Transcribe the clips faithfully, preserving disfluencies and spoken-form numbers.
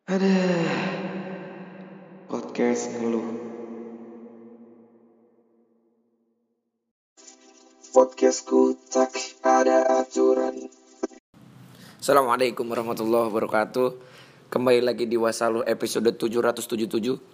Ada podcast ngeluh. Podcastku tak ada aturan. Assalamualaikum warahmatullahi wabarakatuh. Kembali lagi di Wasalu episode tujuh ratus tujuh puluh tujuh.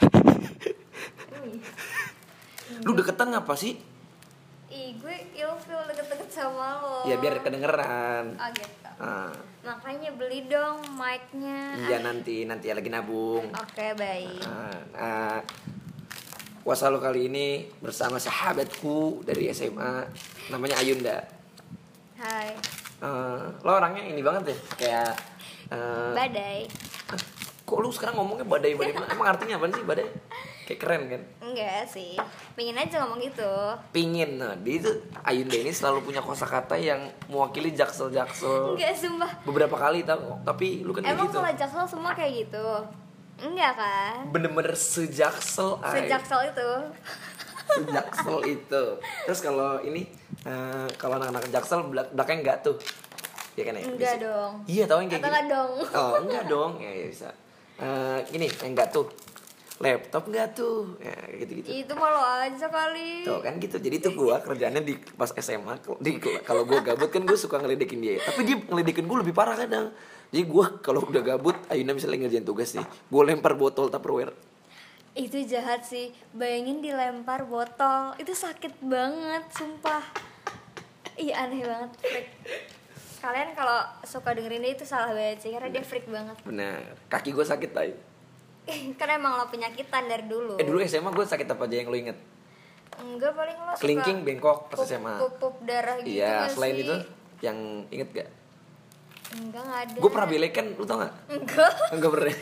Lu deketan ngapa sih? Ih, gue ilfil deket-deket sama lo. Ya biar kedengeran. Oh gitu. Ah, Makanya beli dong mic-nya. iya nanti nanti ya lagi nabung. Oke, baik. Ah, nah, Wasalu kali ini bersama sahabatku dari S M A namanya Ayunda. Hai. Ah, lo orangnya ini banget ya, kayak ah, Badai. ah, kok lu sekarang ngomongnya badai-badai? Emang artinya apa sih badai? Kayak keren kan? Enggak sih. Pengen aja ngomong gitu. Pingin, nah dia itu Ayunda ini selalu punya kosakata yang mewakili jaksel-jaksel. Enggak, sumpah. Beberapa kali tau, tapi lu kan kayak Emang gitu. kalau jaksel semua kayak gitu? Enggak kan? Bener-bener sejaksel, ay. Sejaksel itu. Sejaksel itu. Terus kalau ini, eh, kalau anak-anak jaksel belak- belakangnya enggak tuh, ya kan ya? Enggak Bisa. dong. Iya, tau yang kayak Atau gini. enggak dong? Oh, enggak dong, ya, ya bisa. Eh, ini yang enggak tuh. Laptop enggak tuh, ya kayak gitu-gitu. Itu malu aja kali. Tuh kan gitu. Jadi tuh gue kerjaannya di pas S M A di kalau gue gabut kan gue suka ngeledekin dia. Tapi dia ngeledekin gue lebih parah kadang. Jadi gue kalau udah gabut, Ayunda misalnya ngerjain tugas nih, gue lempar botol Tupperware. Itu jahat sih. Bayangin dilempar botol. Itu sakit banget, sumpah. Iya, aneh banget. Freak. Kalian kalau suka dengerin dia itu salah banget sih, karena dia freak banget. Benar. Kaki gue sakit tay. Karena emang lo penyakitan dari dulu. Eh dulu S M A gue sakit apa aja yang lo inget? Enggak, paling lo suka Kelingking, bengkok pas S M A. pup-pup darah gitu. Iya, nggak selain sih? itu yang inget gak? Enggak, nggak ada. Gue pernah belekan, lu tau gak? Enggak. Enggak pernah.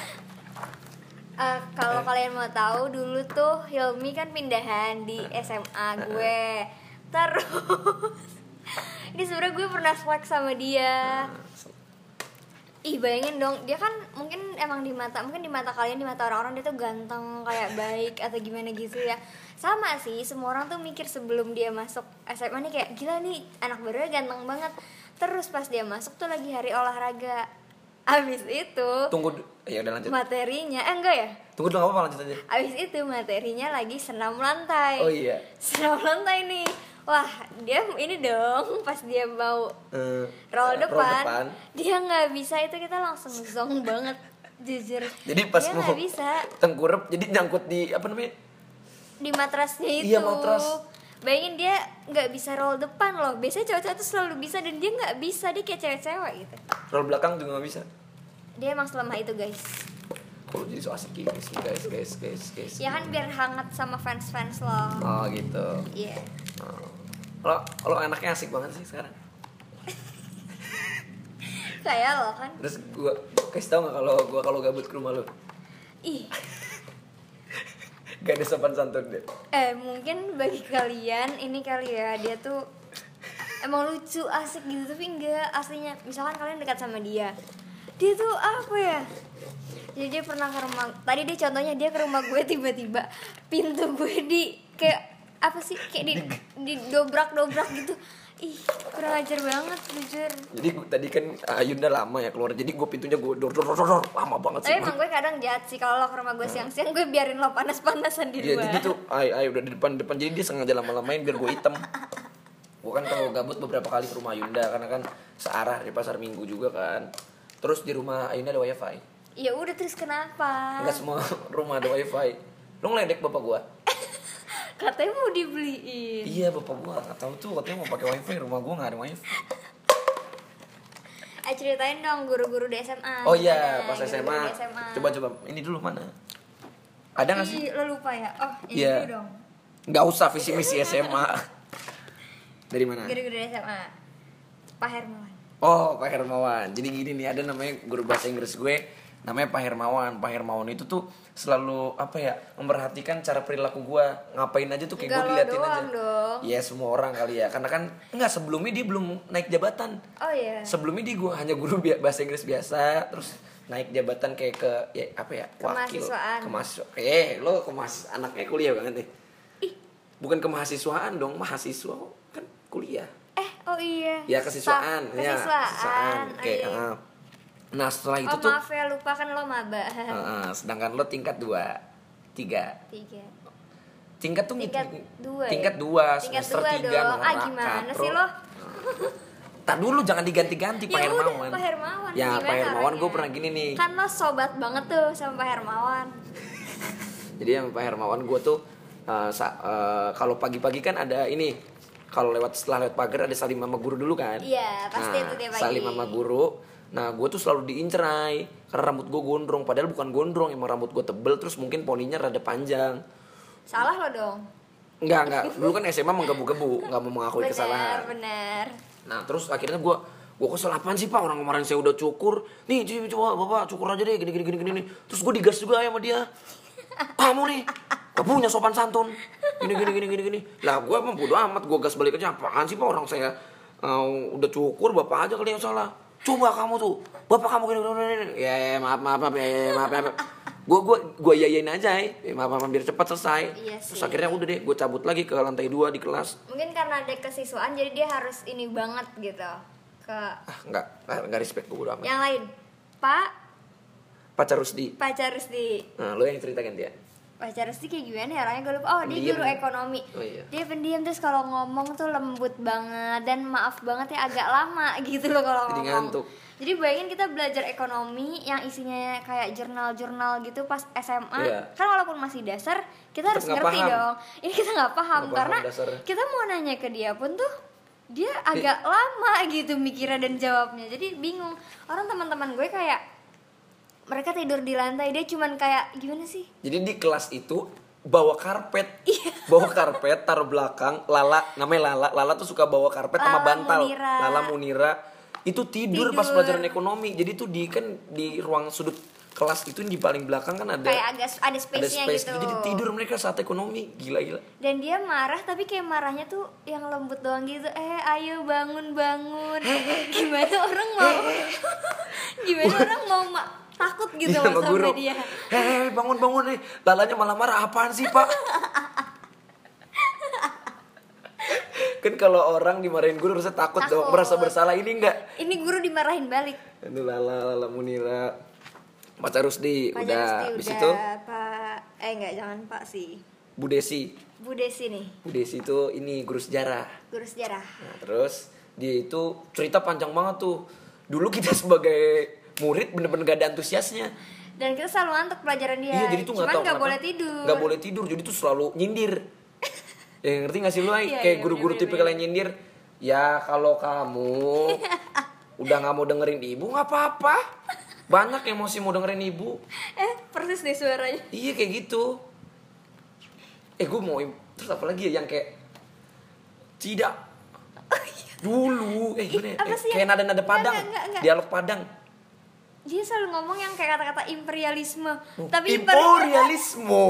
Eh, kalau kalian mau tahu, dulu tuh Hilmi kan pindahan di S M A gue. Terus ini sebenarnya gue pernah swag sama dia. Ih, bayangin dong, dia kan mungkin emang di mata, mungkin di mata kalian, di mata orang-orang dia tuh ganteng, kayak baik atau gimana gitu ya. Sama sih, semua orang tuh mikir sebelum dia masuk S M A nih kayak gila nih, anak barunya ganteng banget. Terus pas dia masuk tuh lagi hari olahraga. Abis itu Tunggu, ya udah lanjut. materinya, eh enggak ya? Tunggu dulu, apa lanjut aja. Abis itu materinya lagi senam lantai. Oh iya. Senam lantai nih. Wah, dia ini dong pas dia mau Eh, roll eh, depan, dia nggak bisa, itu kita langsung zong banget, jujur. Jadi pas dia mau nggak bisa tengkurap, jadi nyangkut di apa namanya? di matrasnya itu. Iya, matras. Bayangin dia nggak bisa roll depan loh. Biasanya cowok-cowok tuh selalu bisa, dan dia nggak bisa, dia kayak cewek-cewek gitu. Roll belakang juga gak bisa. Dia emang selemah itu, guys. Kok jadi so asik guys, guys, guys, guys, guys. Ya kan biar hangat sama fans-fans lo. Oh gitu. Iya. Oh. Lo, lo anaknya asik banget sih sekarang. Kayak lo kan. Terus gua kasih tau nggak kalau gua kalau gabut ke rumah lo? Ih. Gak ada sopan santun deh. Eh, mungkin bagi kalian ini kali ya, dia tuh emang lucu, asik gitu, tapi enggak aslinya. Misalkan kalian dekat sama dia, dia tuh apa ya? Jadi dia pernah ke rumah, tadi dia contohnya dia ke rumah gue, tiba-tiba pintu gue di kayak apa sih, kayak di di dobrak-dobrak gitu. Ih, kurang ajar banget, jujur. Jadi gua, tadi kan Ayunda lama ya keluar, jadi gue pintunya gue dor dor dor dor lama banget sih. Tapi emang gue kadang jahat sih, kalau lo ke rumah gue siang-siang, gue biarin lo panas-panasan di Iya, luar. jadi tuh ay ay udah di depan depan, jadi dia sengaja lama-lamain biar gue hitam. Gue kan kalau gabut beberapa kali ke rumah Ayunda karena kan searah dari pasar Minggu juga kan. Terus di rumah Ayunda ada wifi. Ya udah, terus kenapa? Enggak semua rumah ada wifi. Lo ngeledek bapak gua? Katanya mau dibeliin. Iya, bapak gua nggak tahu tuh, katanya mau pakai wifi, rumah gua nggak ada wifi. Eh, ceritain dong guru-guru di S M A. Oh iya, Gimana? pas S M A. Guru-guru di S M A. Coba coba, ini dulu mana? Ada nggak sih? Ih, lo lupa ya? Oh, ini Iya. dulu dong. Nggak usah visi misi S M A. Dari mana? Guru-guru di S M A. Pak Hermawan. Oh, Pak Hermawan. Jadi gini nih, ada namanya guru bahasa Inggris gue, namanya Pak Hermawan. Pak Hermawan itu tuh selalu apa ya, memperhatikan cara perilaku gue, ngapain aja tuh kayak gue Enggak lo diliatin doang aja. dong. Iya, semua orang kali ya, karena kan enggak, sebelumnya dia belum naik jabatan. Oh iya. Sebelumnya dia gue hanya guru bi- bahasa Inggris biasa, terus naik jabatan kayak ke ya apa ya, wakil Kemahasiswaan. kemahasiswa. Eh, lo kemas anaknya kuliah banget nih. Bukan kemahasiswaan dong, mahasiswa kan kuliah. Eh, oh iya. Ya kesiswaan, Staf- ya Kesiswaan. kesiswaan. Oh, Kayak iya. ah. Nah setelah itu Oh tuh maaf ya, lupa kan lo maba. uh, sedangkan lo tingkat dua, tiga. Tiga. Tingkat tuh Tingkat dua tingkat ya? dua Tingkat semester dua tiga dong. Ah norak, gimana katro. sih lo? Tak dulu jangan diganti-ganti Pak Ya udah, Hermawan. Pak Hermawan. Ya Gimana Pak Hermawan caranya? gue pernah gini nih. Kan lo sobat banget tuh sama Pak Hermawan. Jadi sama Pak Hermawan gue tuh uh, sa- uh, kalau pagi-pagi kan ada ini. Kalau lewat setelah lewat pagar ada salim sama guru dulu kan. Iya, pasti nah, itu dia pagi. Salim sama guru. Nah gue tuh selalu diincerai karena rambut gue gondrong. Padahal bukan gondrong, emang rambut gue tebel terus mungkin poninya rada panjang. Salah lo dong. Enggak enggak. Dulu kan S M A menggebu-gebu, nggak mau mengakui Bener, kesalahan. bener. Nah terus akhirnya gue gue kesel apaan sih Pak, orang kemarin saya udah cukur nih, coba bapak cukur aja deh gini gini gini gini. Terus gue digas juga ya sama dia, kamu nih gak punya sopan santun gini gini gini gini gini. Lah gue emang bodo amat, gue gas balik aja, apaan sih Pak, orang saya uh, udah cukur, bapak aja kali yang salah. Coba kamu tuh, bapak kamu gini gini gini. Ya, ya maaf maaf maaf ya, ya, maaf maaf. Gue gue gue yayain aja ya, maaf maaf biar cepat selesai. Iya Terus sih. akhirnya udah deh gue cabut lagi ke lantai dua di kelas. Mungkin karena ada kesiswaan jadi dia harus ini banget gitu ke Ah enggak, enggak respect gue bodo amat. yang lain. Pak, Pacar Rusdi. pacar Rusdi. Nah, lo yang ceritakan dia. Pacar Rusdi kayak gimana ya orangnya, gue lupa. Oh dia Pendiam. guru ekonomi. Oh, iya. Dia pendiam, terus kalau ngomong tuh lembut banget. Dan maaf banget ya agak lama gitu loh kalau Jadi ngomong. ngantuk. Jadi bayangin kita belajar ekonomi yang isinya kayak jurnal-jurnal gitu pas S M A. Iya. Kan walaupun masih dasar kita Tetep harus nggak ngerti paham. dong. Ini kita nggak paham Nggak paham karena dasarnya. kita mau nanya ke dia pun tuh dia agak lama gitu mikirnya dan jawabnya. Jadi bingung. Orang teman-teman gue kayak mereka tidur di lantai, dia cuman kayak gimana sih? Jadi di kelas itu bawa karpet. Iya. Bawa karpet taruh belakang. Lala, namanya Lala. Lala tuh suka bawa karpet sama Lala bantal. Munira. Lala Munira. Itu tidur, Tidur. pas pelajaran ekonomi. Jadi tuh di kan di ruang sudut kelas itu di paling belakang kan ada Kayak agak ada ada space-nya space. gitu. Jadi tidur mereka saat ekonomi. Gila-gila. Dan dia marah tapi kayak marahnya tuh yang lembut doang gitu. Eh ayo bangun bangun. Gimana orang mau Gimana orang mau ma- takut gitu Iya, sama guru. dia. Hei, bangun-bangun nih. Lalanya malah marah, apaan sih Pak? Kan kalau orang dimarahin guru harusnya takut, Takut. dong, merasa bersalah. Ini enggak. Ini guru dimarahin balik. Aduh Lala, Lala Munira. Pacar Rusdi, Pak udah. Rusdi Habis udah, itu Pak eh enggak jangan Pak sih. Bu Desi. Bu Desi nih, Bu Desi itu ini guru sejarah. guru sejarah. Nah, terus dia itu cerita panjang banget tuh. Dulu kita sebagai murid bener-bener gak ada antusiasnya. Dan kita selalu ngantuk pelajaran dia. Iya, jadi tuh nggak Cuman tahu nggak kenapa. boleh tidur. Nggak boleh tidur, jadi tuh selalu nyindir. Ya ngerti gak sih lu, Ay? Iya, Kayak iya, guru-guru bener-bener. tipikal yang nyindir. Ya kalau kamu udah nggak mau dengerin ibu nggak apa-apa. Banyak yang masih mau dengerin ibu. Eh, persis deh suaranya. Iya kayak gitu. Eh gue mau im- terus apa lagi ya yang kayak tidak dulu eh gimana ya? Apa Eh, sih kayak yang- nada-nada Padang, Enggak, enggak, enggak. dialog Padang. Dia selalu ngomong yang kayak kata-kata imperialisme. Tapi imperialisme Imperialisme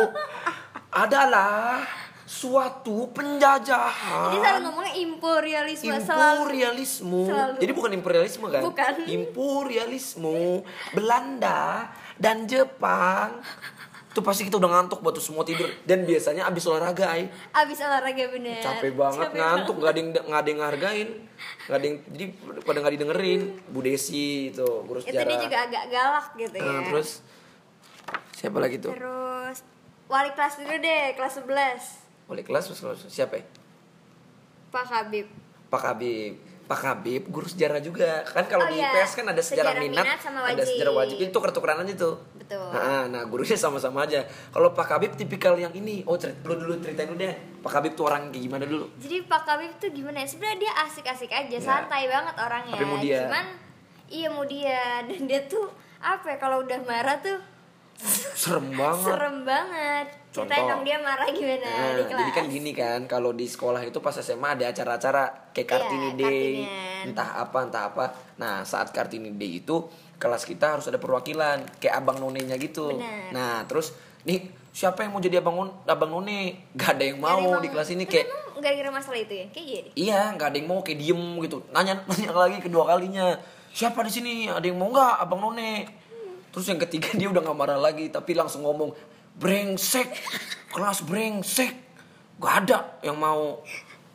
adalah suatu penjajahan. Dia selalu ngomongnya imperialisme selalu. Imperialisme. Selalu. Jadi bukan imperialisme kan? Bukan. Imperialisme Belanda dan Jepang. Itu pasti kita udah ngantuk buat tuh semua tidur. Dan biasanya abis olahraga, ay. Abis olahraga bener. Capek banget, Capek ngantuk, banget. gak ada yang nggak ada yang ngargain, nggak ada yang, jadi pada nggak didengerin. Bu Desi itu guru Itu sejarah. dia juga agak galak gitu ya. Nah, terus siapa lagi tuh? Terus wali kelas dulu deh, kelas sebelas. Wali kelas terus kelas- siapa ya? Pak Habib. Pak Habib. Pak Habib guru sejarah juga. Kan kalau Oh, di iya. I P S kan ada sejarah, Sejarah minat, minat sama ada wajib. sejarah wajib. Itu tuker-tukeran aja tuh. Betul. Nah, nah gurunya sama-sama aja. Kalau Pak Habib tipikal yang ini. Oh, cerita lu dulu ceritain dulu deh. Pak Habib tuh orang kayak gimana dulu? Jadi Pak Habib tuh gimana ya? Sebenarnya dia asik-asik aja, Ya. santai banget orangnya. Tapi mudian. Cuman iya mudian dan dia tuh apa ya, kalau udah marah tuh Serem banget. serem banget. Ceritain Contoh. dong dia marah gimana Nah, di kelas. jadi kan gini kan, kalau di sekolah itu pas S M A ada acara-acara kayak Kartini Iya, Day, Kartinian. entah apa entah apa. Nah, saat Kartini Day itu kelas kita harus ada perwakilan, kayak abang nonenya gitu. Benar. Nah, terus nih siapa yang mau jadi abang non- abang none? Gak ada yang mau Gak ada yang di kelas ini Tapi kayak emang gara-gara masalah itu ya? Kayak iya deh. iya, nggak ada yang mau, kayak diem gitu. Nanya nanya lagi kedua kalinya. Siapa di sini? Ada yang mau nggak abang none? Terus yang ketiga dia udah nggak marah lagi, tapi langsung ngomong brengsek, kelas brengsek. Gak ada yang mau.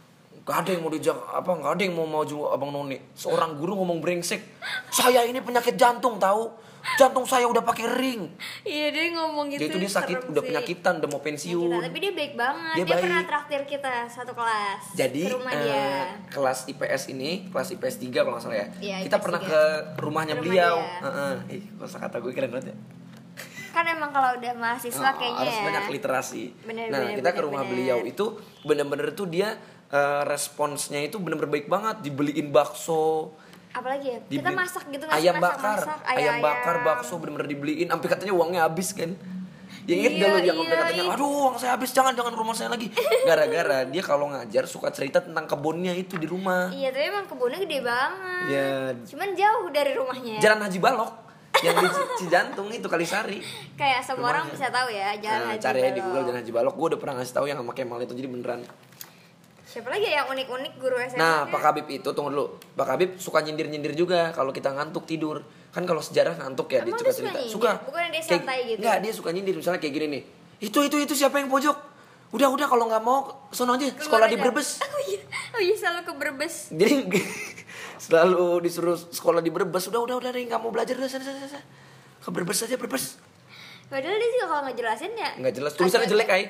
Gak ada yang mau dijak apa, gak ada yang mau maju abang none. Seorang guru ngomong brengsek. Saya ini penyakit jantung tahu. Jantung saya udah pakai ring. Iya dia ngomong gitu. Dia itu dia sakit, serem udah sih. penyakitan, udah mau pensiun. Penyakitan, tapi dia baik banget. Dia Dia, baik. pernah traktir kita satu kelas. Jadi ke rumah eh, dia. kelas I P S ini, kelas I P S tiga kalau nggak salah ya. Iya, kita I P S pernah tiga. ke rumahnya Ke rumah beliau. dia. Heeh. Ih, kata gue keren banget ya. Kan emang kalau udah mahasiswa Oh, kayaknya harus ya. banyak literasi. Bener, nah, bener, kita ke bener, rumah bener. beliau itu bener-bener tuh dia eh, responsnya itu bener-bener baik banget, dibeliin bakso. Apalagi ya? Dibeli- Kita masak gitu nggak sih? ayam bakar, Masak-masak, ayam bakar, bakso bener-bener dibeliin, sampai katanya uangnya habis kan. Ya inget Iya, gak lo yang sampai iya, katanya, iya. aduh uang saya habis, jangan jangan rumah saya lagi. Gara-gara dia kalau ngajar suka cerita tentang kebunnya itu di rumah. Iya, tapi emang kebunnya gede banget. Ya, Cuman jauh dari rumahnya. Jalan Haji Balok yang di Ci- Cijantung itu Kalisari. Kayak semua orang Rumahnya. bisa tahu ya Jalan Nah, Haji cari aja di Balok. Google Jalan Haji Balok. Gue udah pernah ngasih tahu yang sama Kemal itu, jadi beneran. Siapa lagi ya yang unik-unik guru S M A? Nah, Pak Habib itu tunggu dulu. Pak Habib suka nyindir-nyindir juga kalau kita ngantuk tidur. Kan kalau sejarah ngantuk ya, dia Emang suka dia suka cerita. nyindir? Suka. Bukannya dia Kayak- santai gitu? Enggak, dia suka nyindir misalnya kayak gini nih. Itu itu itu siapa yang pojok? Udah udah kalau nggak mau sono aja Keluar sekolah di aja. Brebes. Oh iya, oh iya selalu ke Brebes. Jadi selalu disuruh sekolah di Brebes. Udah udah udah nih nggak mau belajar udah sana sana. sana. Ke Brebes aja Brebes. Padahal dia juga kalau ngejelasin ya Nggak jelas, tulisannya agak- jelek ay.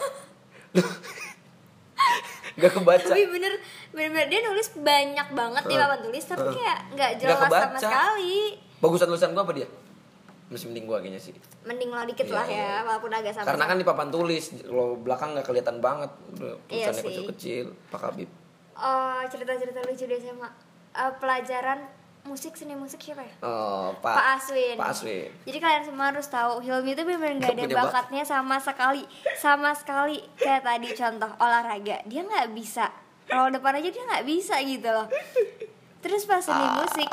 Nggak kebaca. Tapi bener, bener-bener dia nulis banyak banget di Uh, papan tulis, tapi uh. kayak nggak Nggak jelas sama kebaca. sekali. Bagusan tulisan gua apa dia? Masih mending gua kayaknya sih. Mending lo dikit Iya, lah iya. ya, walaupun agak sama. Karena kan di papan tulis, kalau belakang nggak kelihatan banget. Udah, Iya tulisannya sih. kecil-kecil, Pak Habib. Oh, cerita-cerita lucu di S M A. Eh, pelajaran musik, seni musik siapa ya? Oh, Pak, Pak Aswin. Pak Aswin. Jadi kalian semua harus tahu Hilmi itu benar-benar nggak Nggak ada punya bakat. bakatnya sama sekali, sama sekali. Kayak tadi contoh olahraga, dia nggak bisa. Kalau depan aja dia nggak bisa gitu loh. Terus pas seni Ah. musik,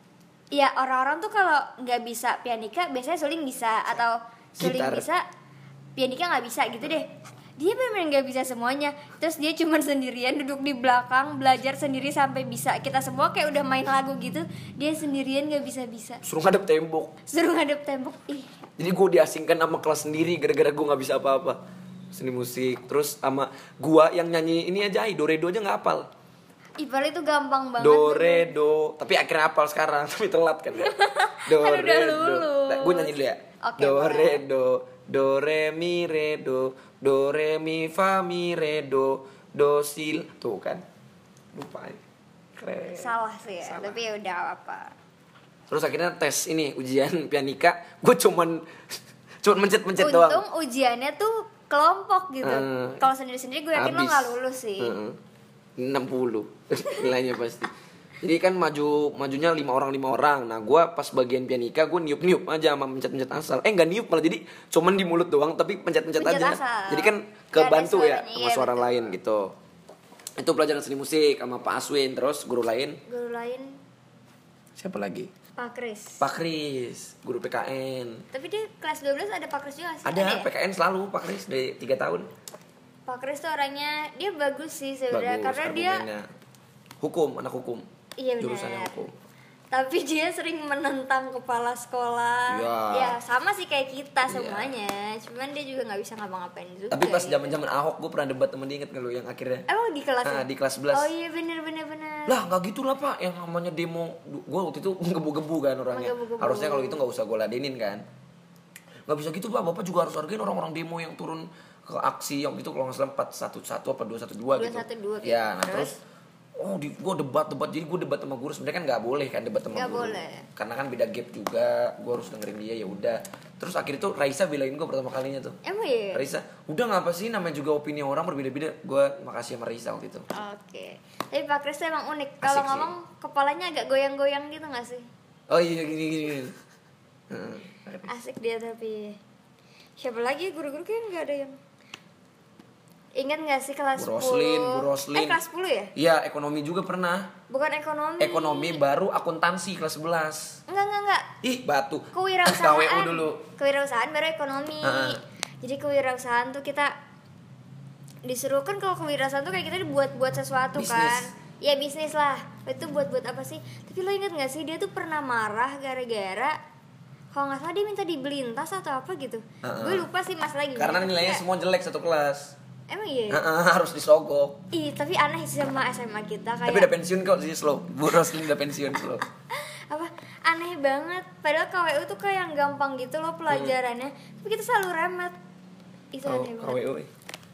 ya orang-orang tuh kalau nggak bisa pianika, biasanya suling bisa atau suling Gitar. bisa, pianika nggak bisa gitu deh. Dia benar-benar nggak bisa semuanya. Terus dia cuma sendirian duduk di belakang belajar sendiri sampai bisa. Kita semua kayak udah main lagu gitu, dia sendirian nggak bisa-bisa. Suruh ngadep tembok. Suruh ngadep tembok. Ih, Jadi gue diasingkan sama kelas sendiri gara-gara gue nggak bisa apa-apa. Seni musik, terus sama gua yang nyanyi ini aja, do re do aja nggak hafal. Ipal itu gampang banget. Do re do, tapi akhirnya hafal sekarang, tapi telat kan ya. Do Kan udah re do. lulus. Nah, gue nyanyi dulu ya. Oke, Do boleh. re do, do re mi re do, do re mi fa mi re do, do sil. Tuh kan. Lupa. Keren. Salah sih ya, Salah. tapi ya udah apa. Terus akhirnya tes ini ujian pianika, gue cuman cuman mencet-mencet doang. Untung ujiannya tuh kelompok gitu. Eh, Kalau sendiri-sendiri gue yakin lo Habis. nggak lulus sih. Heeh. enam puluh nilainya pasti. Jadi kan maju majunya lima orang lima orang. Nah, gua pas bagian pianika gua niup-niup aja sama mencet-mencet asal. Eh, enggak niup malah, jadi cuman di mulut doang tapi pencet-pencet Pencet aja. asal. Jadi kan Nggak ada kebantu ya suaranya, sama iya, suara betul. lain gitu. Itu pelajaran seni musik sama Pak Aswin, terus guru lain Guru lain siapa lagi? Pak Kris. Pak Kris, guru P K N. Tapi dia kelas dua belas ada Pak Kris juga sih. Ada ya? P K N selalu Pak Kris dari tiga tahun. Pak Kris tuh orangnya dia bagus sih sebenarnya Bagus karena dia argumennya. Hukum, anak hukum. iya Jurusannya benar. hukum. Tapi dia sering menentang kepala sekolah. Ya. Ya sama sih kayak kita Iya. semuanya. Cuman dia juga nggak bisa ngapa-ngapain juga. Tapi pas gitu. zaman-zaman Ahok gue pernah debat sama dia, inget gak lu yang akhirnya? Emang di kelas Ah, ya? di kelas sebelas. Oh iya bener bener bener. Lah nggak gitu lah Pak, yang namanya demo, gue waktu itu ngebu-gebu kan orangnya. Menggebu-gebu. Harusnya kalau itu nggak usah gue ladenin kan. Nggak bisa gitu Pak, Bapak juga harus hargain orang-orang demo yang turun ke aksi yang gitu, kalau nggak salah empat satu satu apa dua satu dua gitu. dua satu dua gitu. Ya, nah Terus? terus oh di gue debat debat jadi gue debat sama guru, sebenarnya kan nggak boleh kan debat sama Nggak guru boleh. karena kan beda gap juga, gue harus dengerin dia, ya udah. Terus akhirnya tuh Raisa belain gue pertama kalinya tuh. Emang iya? Raisa, udah ngapa sih, namanya juga opini orang berbeda-beda. Gue makasih sama Raisa waktu itu. Oke. Tapi Pak Kris tuh emang unik. Kalau Asik sih. ngomong kepalanya agak goyang-goyang gitu gak sih? Oh iya gini gini. gini. Heeh. Asik dia tapi. Siapa lagi guru-guru kan gak ada yang ingat gak sih kelas Bu Roslin, sepuluh? Bu Roslin. Eh kelas sepuluh ya? Iya, ekonomi juga pernah. Bukan ekonomi. Ekonomi baru akuntansi kelas sebelas. Enggak enggak enggak. Ih, batu. Kewirausahaan. K W U dulu. Kewirausahaan baru ekonomi. Ah. Jadi kewirausahaan tuh kita disuruh kan, kalau kewirausahaan tuh kayak kita dibuat-buat sesuatu Bisnis. kan. Ya bisnis lah. Itu buat-buat apa sih? Tapi lo inget gak sih dia tuh pernah marah gara-gara kalau nggak salah dia minta dibeliin tas atau apa gitu. Ah. Gue lupa sih mas lagi. Karena nilainya semua jelek satu kelas. Emang iya? Heeh, harus disogok. Ih, tapi aneh sih sama S M A kita kayak. Tapi udah pensiun kok sih slow. Bu Roslin udah pensiun slow. Apa? Aneh banget. Padahal K W U tuh kayak yang gampang gitu loh pelajarannya. Hmm. Tapi kita selalu remet. Itu Oh, aneh K banget. W U.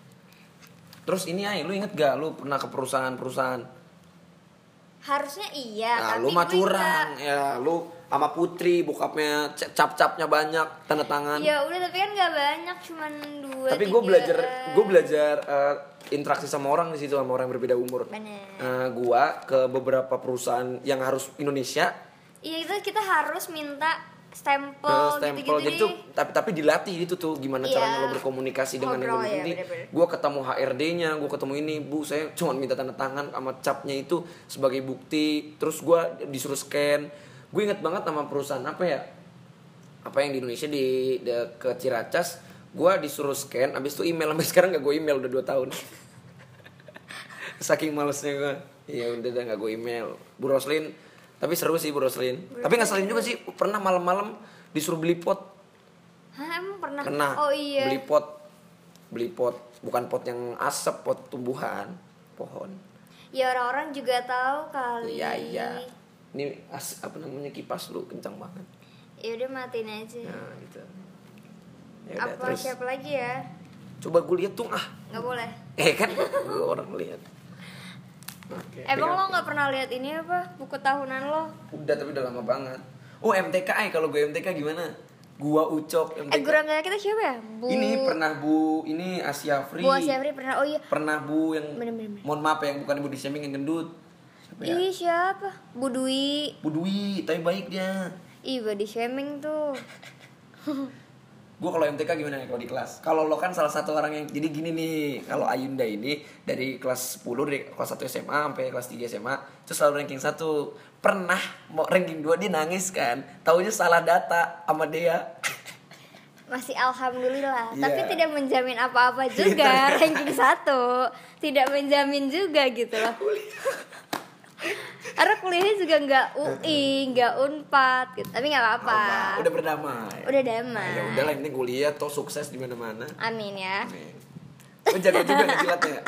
Terus ini ay, lu inget gak lu pernah ke perusahaan-perusahaan? Harusnya iya, Nah, tapi lu mah gue curang. nggak. Ya, lu sama Putri, bokapnya cap-capnya banyak, tanda tangan. Ya udah, tapi kan nggak banyak, cuman dua. Tapi gue tiga. belajar, gue belajar uh, interaksi sama orang di situ, sama orang yang berbeda umur. Bener. Uh, gue ke beberapa perusahaan yang harus Indonesia. Iya, itu kita harus minta stempel, Uh, stempel gitu-gitu jadi deh. tuh tapi tapi dilatih itu tuh gimana Iya. caranya lo berkomunikasi dengan yang Ngobrol, lebih ya, penting. bener-bener. Gue ketemu H R D-nya, gue ketemu ini, bu saya cuma minta tanda tangan sama capnya itu sebagai bukti. Terus gue disuruh scan. Gue inget banget nama perusahaan apa ya? Apa yang di Indonesia di, di ke Ciracas. Gue disuruh scan, abis itu email, sampai sekarang gak gue email udah dua tahun. Saking malesnya gue. Iya udah udah gak gue email. Bu Roslin, tapi seru sih Bu Roslin. Tapi ngeselin juga sih, pernah malam-malam disuruh beli pot. Hah, emang pernah? Pernah. Oh iya. Beli pot. Beli pot, bukan pot yang asap, pot tumbuhan, pohon. Ya orang-orang juga tahu kali. Iya iya. Ini as, apa namanya kipas lu kencang banget. Ya udah, matiin aja. Nah, gitu. Ya udah, Apa terus siapa lagi ya? coba gue lihat tuh ah. Nggak boleh. Eh kan gue orang lihat. Oke, Emang pegang. lo nggak pernah lihat ini apa? Buku tahunan lo? Udah tapi udah lama banget. Oh M T K ay, kalau gue M T K gimana? Gua Ucok M T K. Eh, guru angkatan kita siapa ya? Bu... Ini pernah Bu, ini Asia Free. Bu Asia Free pernah. Oh iya. Pernah Bu yang Bener-bener. mohon maaf ya, yang bukan body shaming, yang gendut. Siapa ya? Ih, siapa? Bu Dwi. Bu Dwi, tapi baik dia. Ih, body shaming tuh. Gue kalau M T K gimana nih kalau di kelas? Kalau lo kan salah satu orang yang, jadi gini nih, kalau Ayunda ini dari kelas sepuluh, dari kelas satu S M A sampai kelas tiga S M A, terus selalu ranking satu. Pernah mau ranking dua dia nangis kan, taunya salah data sama dia. Masih alhamdulillah. Iya. Tapi tidak menjamin apa-apa juga. Ranking satu tidak menjamin juga gitu loh. Karena kuliahnya juga nggak U I, nggak Unpad gitu. Tapi nggak apa-apa. Apa? Udah berdamai. Udah damai. Ya udahlah, ini kuliah toh sukses di mana-mana. Amin ya. Lo jago juga nih jilatnya.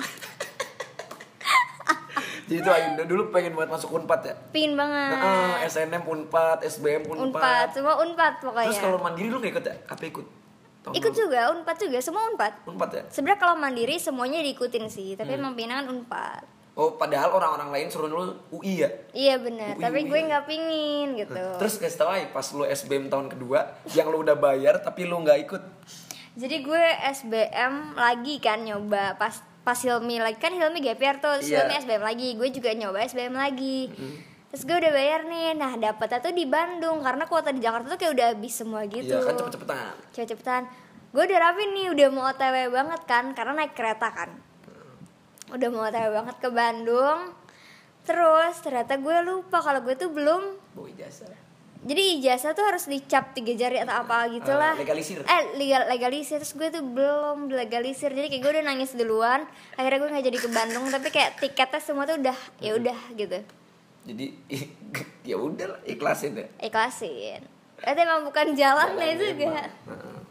Jadi tuh Ayunda dulu pengen banget masuk Unpad ya. Pin banget. Nah, S N M Unpad, S B M Unpad. Unpad, semua Unpad pokoknya. Terus kalau mandiri lu nggak ikut ya? Apa ikut? Tahun Ikut dulu. juga, Unpad juga, semua Unpad. Unpad ya? Sebenarnya kalau mandiri semuanya diikutin sih, tapi Hmm. emang pinangan Unpad. Oh, padahal orang-orang lain suruh lu U I ya? Iya benar, Ui, tapi ui, gue ui. nggak pingin gitu. Terus kasih tau aja, pas lu S B M tahun kedua, yang lu udah bayar tapi lu nggak ikut. Jadi gue S B M lagi kan nyoba pas pas Hilmi lagi kan Hilmi G P R tuh, terus Iya. Hilmi S B M lagi, gue juga nyoba S B M lagi. Terus gue udah bayar nih, nah dapetnya tuh di Bandung karena kuota di Jakarta tuh kayak udah habis semua gitu. Iya kan cepet-cepetan. Cepet-cepetan. Gue udah rapi nih, udah mau O T W banget kan, karena naik kereta kan. Udah mau O T W banget ke Bandung. Terus ternyata gue lupa kalau gue tuh belum. Bawa ijazah. Jadi ijazah tuh harus dicap tiga jari atau apa gitu lah. Eh, legalisir. Eh legal legalisir, terus gue tuh belum legalisir. Jadi kayak gue udah nangis duluan. Akhirnya gue nggak jadi ke Bandung, tapi kayak tiketnya semua tuh udah ya udah gitu. Jadi ya udah lah, ikhlasin deh. Ikhlasin. Itu emang bukan jalannya juga. Heeh.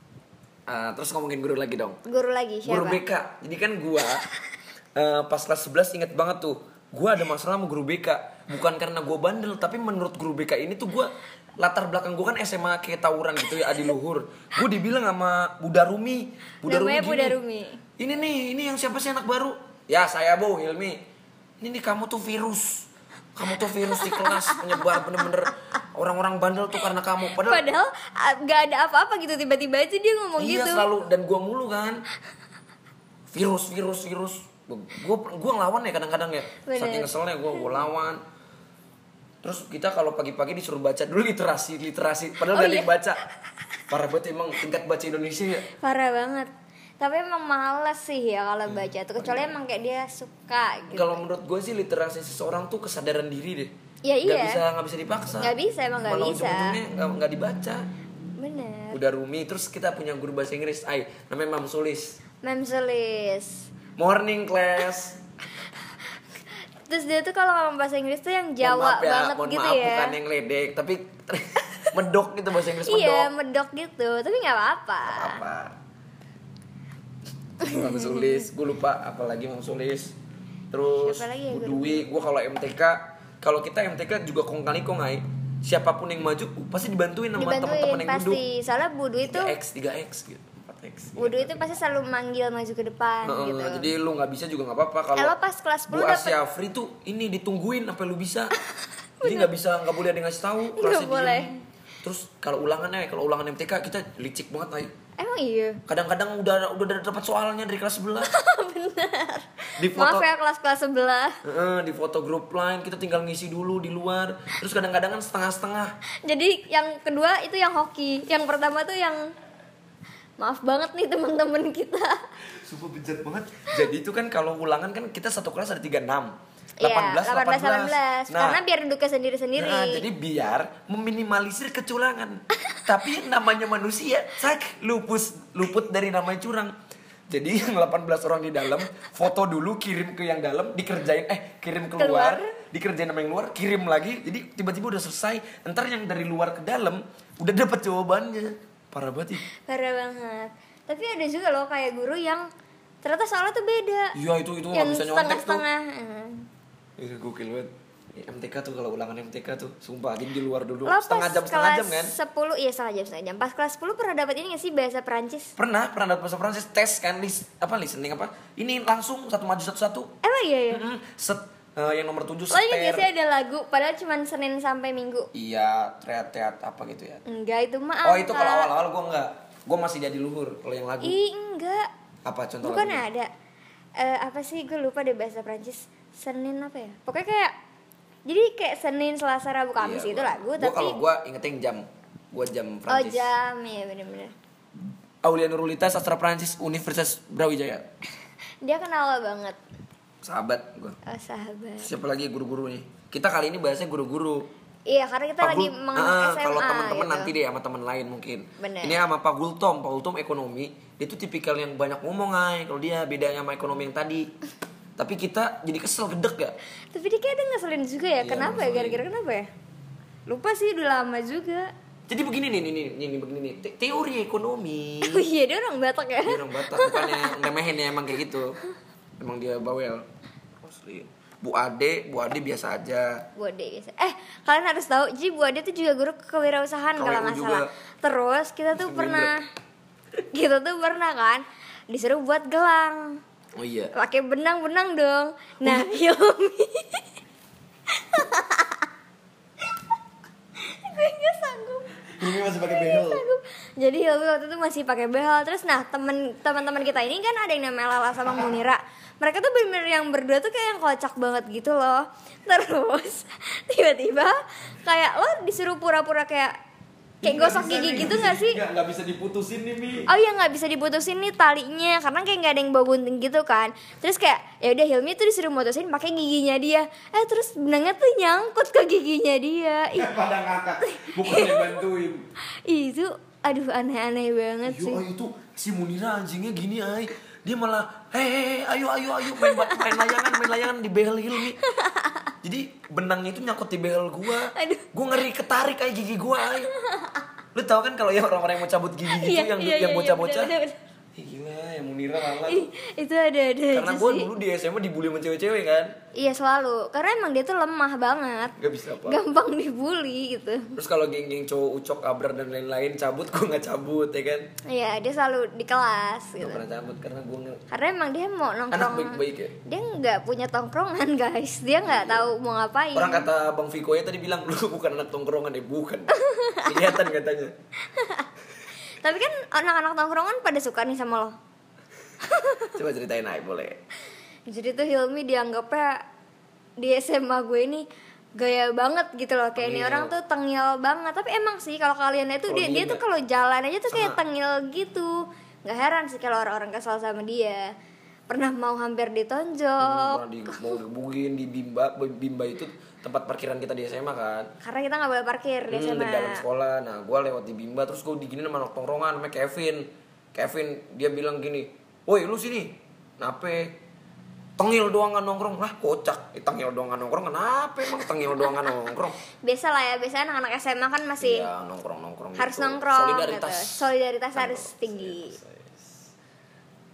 Ah, terus ngomongin guru lagi dong. Guru lagi siapa? Guru B K. Jadi kan gua eh, pas kelas sebelas inget banget tuh. Gua ada masalah sama guru B K. Bukan karena gua bandel, tapi menurut guru B K ini tuh gua latar belakang gua kan S M A kayak tawuran gitu ya, adiluhur. Gua dibilang sama Buda Rumi. Buda Namanya Rumi Buda gini, Rumi. Ini nih, ini yang siapa sih anak baru? Ya saya Bu Hilmi. Ini nih kamu tuh virus. Kamu tuh virus di kelas, menyebar bener-bener orang-orang bandel tuh karena kamu. Padahal, Padahal ah, nggak ada apa-apa gitu, tiba-tiba aja dia ngomong iya gitu. selalu, dan gua mulu kan. Virus, virus, virus. Gue gue ngelawan ya kadang-kadang ya. Bener. Saking keselnya gue gue lawan. Terus kita kalau pagi-pagi disuruh baca dulu literasi, literasi. Padahal Oh, gak ada iya. yang baca. Parah banget emang tingkat baca Indonesia ya. Parah banget. Tapi emang males sih ya kalau baca tuh, kecuali emang kayak dia suka gitu. Kalau menurut gue sih literasi seseorang tuh kesadaran diri deh. Ya, Gak iya. bisa gak bisa dipaksa. Nggak bisa, emang nggak Malah bisa. ujung-ujungnya gak, gak dibaca. Bener. Udah Rumi. Terus kita punya guru bahasa Inggris. Ay, namanya Mam Sulis. Memsulis. Morning class. Terus dia tuh kalau ngomong bahasa Inggris tuh yang Mohon Jawa maaf ya, banget mohon gitu maaf, ya. bukan yang ledek, tapi medok gitu bahasa Inggris medok. Iya, medok gitu. Tapi nggak apa-apa. Apa? Bang Sulis, gue lupa apalagi Bang Sulis. Terus Siapa lagi ya, Bu guru? Dwi, gue kalau M T K, kalau kita M T K juga kong kali kong ay, siapapun yang maju uh, pasti dibantuin sama teman-teman Dibantuin yang duduk. pasti. Soalnya Budu itu tiga X, tiga X gitu. empat X. Budu itu pasti selalu manggil maju ke depan Heeh, gitu. Jadi lu nggak bisa juga nggak apa-apa kalau. Eh, lo pas kelas sepuluh Bu dapet- Asia Free tuh ini ditungguin sampai lu bisa. Jadi nggak bisa, nggak boleh ada yang ngasih tahu. kelasnya diem. boleh. Terus kalau ulangannya, kalau ulangan M T K kita licik banget ay. Emang iya. Kadang-kadang udah udah dapat soalnya dari kelas sebelah. Benar. Di foto, Maaf ya kelas-kelas sebelah. Heeh, di foto grup line kita tinggal ngisi dulu di luar. Terus kadang-kadang kan setengah-setengah. Jadi yang kedua itu yang hoki. Yang pertama tuh yang maaf banget nih teman-teman kita. Sumpah bejat banget. Jadi itu kan kalau ulangan kan kita satu kelas ada tiga puluh enam. Iya, delapan belas, delapan belas, delapan belas. Nah, Karena biar duduknya sendiri-sendiri. Nah, jadi biar meminimalisir kecurangan. Tapi namanya manusia, sak lupus luput dari namanya curang. Jadi yang delapan belas orang di dalam, foto dulu kirim ke yang dalam, dikerjain eh kirim keluar, Keluar. dikerjain sama yang luar, kirim lagi. Jadi tiba-tiba udah selesai. Entar yang dari luar ke dalam udah dapat jawabannya. Parah banget ih. Parah banget. Tapi ada juga loh kayak guru yang ternyata soalnya tuh beda. Iya itu itu nggak Yang bisa nyontek tuh. setengah-setengah. Hmm. Itu gokil banget. M T K tuh kalau ulangan M T K tuh sumpah jadi di luar dulu Lo pas setengah jam setengah jam kan. sepuluh iya setengah jam setengah jam. Pas kelas sepuluh pernah dapat ini gak sih bahasa Perancis? Pernah pernah dapat bahasa Prancis tes kan lis apa listening apa ini langsung satu maju satu satu. Emang iya ya? Mm-mm. Set eh, yang nomor tujuh Lo juga sih seter. ada lagu padahal cuma Senin sampai Minggu. Iya teat-teat apa gitu ya. Enggak itu mah Oh itu kalau angka. awal-awal gue enggak. Gue masih jadi luhur kalau yang lagu. Ih enggak. Apa contoh Bukan lagunya? ada. Eh, apa sih gue lupa deh bahasa Prancis. Senin apa ya? Pokoknya kayak jadi kayak Senin, Selasa, Rabu, Kamis Iya, itu gua- lagu gua tapi kalau gue ingetin jam. Gue jam oh Prancis. jam ya bener-bener. Aulia Nurulita Sastra Prancis Universitas Brawijaya. Dia kenal lo banget. Sahabat gue. Oh sahabat. Siapa lagi guru-guru nih? Kita kali ini bahasnya guru-guru. Iya karena kita lagi Gul- mengenal Ah, S M A kalau teman-teman gitu. nanti deh sama teman lain mungkin. Bener. Ini sama Pak Gultom, Pak Gultom ekonomi. Dia tuh tipikal yang banyak ngomong ay. Kalau dia bedanya sama ekonomi yang tadi. Tapi kita jadi kesel gedek ya. Tapi dia kayak ada ngeselin juga ya. Iya, Kenapa ya? ngeselin. Gara-gara kenapa ya? Lupa sih udah lama juga. Jadi begini nih, nih, nih, nih, nih begini nih. Te- teori ekonomi. Oh iya dia orang Batak ya. Dia orang Batak, bukannya ngemehin ya emang kayak gitu. Emang dia bawel. Asli. Bu Ade, Bu Ade biasa aja. Bu Ade biasa. Eh kalian harus tahu, jadi Bu Ade tuh juga guru kewirausahaan K W U kalau nggak juga. salah. Terus kita tuh Masih pernah, kita tuh pernah kan disuruh buat gelang. Oh iya. Pakai benang-benang dong. Nah, Yomi. Gue gak sanggup. Ini masih pakai behel. Sanggup. Jadi Yomi waktu itu masih pakai behel. Terus nah temen teman-teman kita ini kan ada yang namanya Lala sama Munira. Mereka tuh bener-bener yang berdua tuh kayak yang kocak banget gitu loh. Terus tiba-tiba kayak lo disuruh pura-pura kayak kayak gosok gigi gitu nggak sih? Nggak, nggak bisa diputusin nih, Mi. Oh iya nggak bisa diputusin nih talinya karena kayak nggak ada yang bawa gunting gitu kan. Terus kayak ya udah Hilmi tuh disuruh mutusin pakai giginya dia. Eh terus benangnya tuh nyangkut ke giginya dia. Ih, Pada ngakak, bukannya bantuin. itu aduh aneh-aneh banget sih. Yo, itu si Munira anjingnya gini ay. Dia malah, hei, ayo, ayo, ayo, main, main layangan, main layangan di behel Hilmi. Jadi benangnya itu nyangkut di behel gua. Aduh. Gua ngeri ketarik kayak gigi gua ay. Lu tau kan kalau ya orang-orang yang mau cabut gigi gitu, Iya, yang iya, yang iya, bocah-bocah. bener, bener. Ih, gila, yang Munira malah. Ih, itu ada-ada Karena aja gua sih. dulu di S M A dibully sama cewek-cewek kan. Iya selalu, karena emang dia tuh lemah banget. Gak bisa apa. Gampang dibully gitu. Terus kalau geng-geng cowok ucok, abrar dan lain-lain cabut, gua nggak cabut ya kan. Iya, dia selalu di kelas Gak gitu. pernah cabut karena gua nge- Karena emang dia mau anak nongkrong. baik-baik ya. Dia nggak punya tongkrongan guys. Dia nggak tahu mau ngapain. Orang kata Bang Viko ya tadi bilang lu bukan anak tongkrongan ya, bukan. Kelihatan katanya. Tapi kan anak-anak tongkrongan pada suka nih sama lo. Coba ceritain aja boleh. Jadi tuh Hilmi dianggapnya di S M A gue ini gaya banget gitu loh. Kayak ini Tengil. orang tuh tengil banget. Tapi emang sih kalau kalian itu Kalau dia dia dia tuh nggak- kalau jalan aja tuh kayak Sama. tengil gitu. Gak heran sih kalau orang-orang kesal sama dia. Pernah mau hampir ditonjok. Pernah di mau digebukin di Bimba, Bimba itu tempat parkiran kita di S M A kan. Karena kita nggak boleh parkir di S Hmm, M A. di dalam sekolah. Nah, gue lewat di Bimba terus gue diginin sama anak tongkrongan namanya Kevin. Kevin dia bilang gini, "Woi, lu sini. Nape? Tengil doang kan nongkrong." Lah, kocak. Eh, tengil doang kan nongkrong. Kenapa emang tengil doang kan nongkrong? Biasa lah ya, biasanya anak-anak S M A kan masih Iya, nongkrong-nongkrong harus gitu. nongkrong Solidaritas. gitu. Solidaritas Kan harus kalau- tinggi.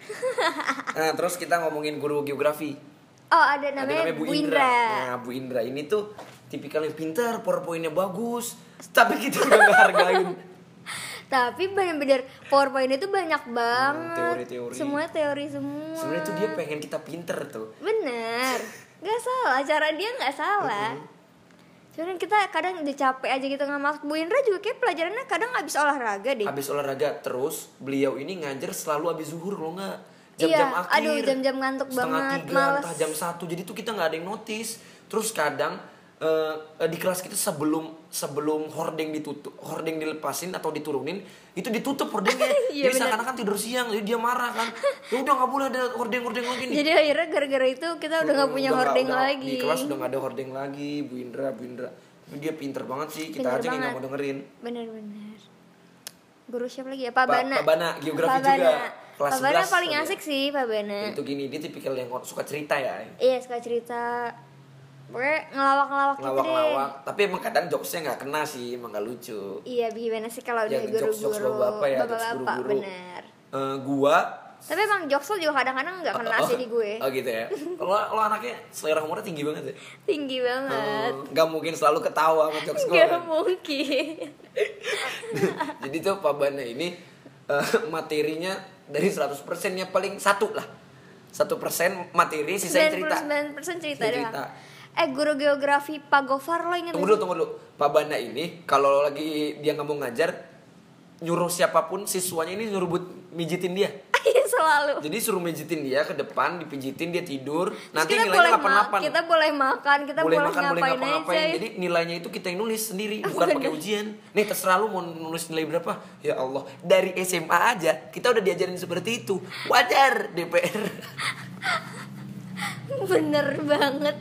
Nah, terus kita ngomongin guru geografi. Oh, ada namanya, Ada namanya Bu Bu Indra. Indra. Nah, Bu Indra ini tuh tipikal yang pintar, PowerPoint-nya bagus, tapi kita udah gak hargain. Tapi bener-bener PowerPoint itu banyak banget. teori-teori. Semua teori semua. Sebenarnya tuh dia pengen kita pinter tuh. Bener. Gak salah, cara dia gak salah. Cuman kita kadang udah capek aja gitu nggak masuk. Bu Indra juga kayak pelajarannya kadang abis olahraga deh. Habis olahraga terus beliau ini ngajar selalu habis zuhur kalau nggak jam-jam Iya, akhir. aduh, jam-jam ngantuk setengah banget, tiga, males. entah jam satu. Jadi tuh kita nggak ada yang notice. Terus kadang eh, di kelas kita sebelum sebelum hordeng ditutup, hordeng dilepasin atau diturunin, itu ditutup hordengnya. Iya, Jadi bener. seakan-akan tidur siang, jadi dia marah kan. Ya udah nggak boleh ada hordeng-hordeng lagi nih. Jadi akhirnya gara-gara itu kita udah nggak punya Udah nggak- hordeng udah- lagi. Di kelas udah nggak ada hordeng lagi. Bu Indra, Bu Indra. Dia pinter banget sih, kita Pinter aja yang nggak banget. mau dengerin. Bener-bener. Guru siapa lagi ya? Pak Pak- Bana. Pak Bana, geografi Pak Bana. juga. Kelas Pak Bana sebelas paling tadi ya. asik sih, Pak Bana. Itu gini, dia tipikal yang suka cerita ya. Iya, suka cerita. Pokoknya ngelawak-ngelawak gitu deh. Ngelawak-ngelawak. Tapi emang kadang jokesnya nggak kena sih, emang nggak lucu. Iya, gimana sih kalau udah Yang jokes-jokes guru-guru, bapak ya, jokes bapak-bapak, guru-guru. bener. Eh, gua Tapi emang jokes juga kadang-kadang nggak kena oh, sih di gue. Oh gitu ya. Lo lo anaknya selera humornya tinggi banget ya. Tinggi banget. Oh, nggak mungkin selalu ketawa sama jokes gua. Gak Kan? mungkin. Jadi tuh Pak Bana ini eh, materinya dari seratus persen ya paling satu lah. Satu persen materi, sisa cerita. sembilan puluh sembilan persen cerita Cerita. doang. Eh, guru geografi Pak Gofar lo inget Tunggu dulu, tunggu dulu. Pak Bana ini kalau lagi dia nggak mau ngajar, nyuruh siapapun siswanya ini nyuruh buat mijitin dia. Iya, selalu. Jadi suruh mijitin dia ke depan, dipijitin dia tidur. Terus Nanti kita nilainya boleh delapan ma- delapan. kita boleh makan, kita boleh, boleh makan, boleh ngapain ngapa-ngapain. aja. Jadi nilainya itu kita yang nulis sendiri, bukan pakai ujian. Nih terserah lu mau nulis nilai berapa. Ya Allah, dari S M A aja kita udah diajarin seperti itu. Wajar D P R. Bener banget.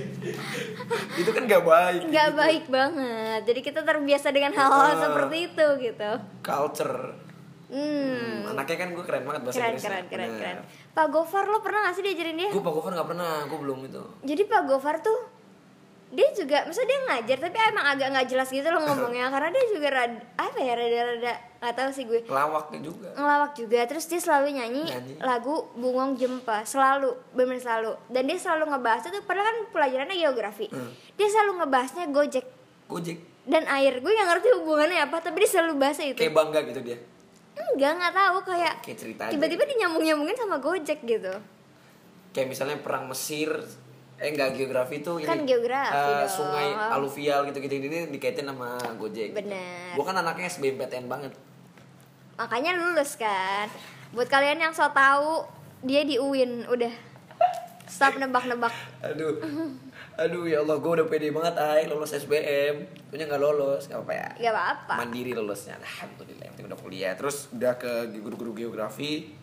Itu kan gak baik. Nggak baik banget. Jadi kita terbiasa dengan hal-hal Ah. seperti itu gitu. Culture. Hmm. Hmm, anaknya kan gue keren banget bahasa Keren, Inggrisnya. keren, keren, Bener. keren. Pak Gofar lo pernah gak sih diajarin dia? Gue Pak Gofar gak pernah, gue belum itu. Jadi Pak Gofar tuh dia juga, maksudnya dia ngajar tapi emang agak nggak jelas gitu loh ngomongnya karena dia juga rada apa ya rada-rada nggak tahu sih gue Lawaknya juga. ngelawak juga. Terus dia selalu nyanyi, Nyanyi. lagu Bungong Jempa, selalu, bener selalu. Dan dia selalu ngebahas itu padahal kan pelajarannya geografi. Hmm. Dia selalu ngebahasnya Gojek Gojek. dan air. Gue nggak ngerti hubungannya apa, tapi dia selalu bahas itu. Kayak bangga gitu dia. Enggak, nggak tahu kayak Kayak cerita aja. tiba-tiba dinyambung-nyambungin sama Gojek gitu. Kayak misalnya perang Mesir, eh enggak geografi tuh ini. Kan geografi eh, dong. sungai aluvial gitu-gitu ini dikaitin sama Gojek. Bener. Gue kan anaknya S B M P T N banget. Makanya lulus kan. Buat kalian yang so tahu dia di U I N udah stop nebak-nebak. Aduh. Aduh ya Allah, gue udah pede banget ay lolos S B M. Punya nggak lolos, nggak apa ya. Gak apa-apa. Mandiri lolosnya, alhamdulillah. Yang penting udah kuliah. Terus udah ke guru-guru geografi.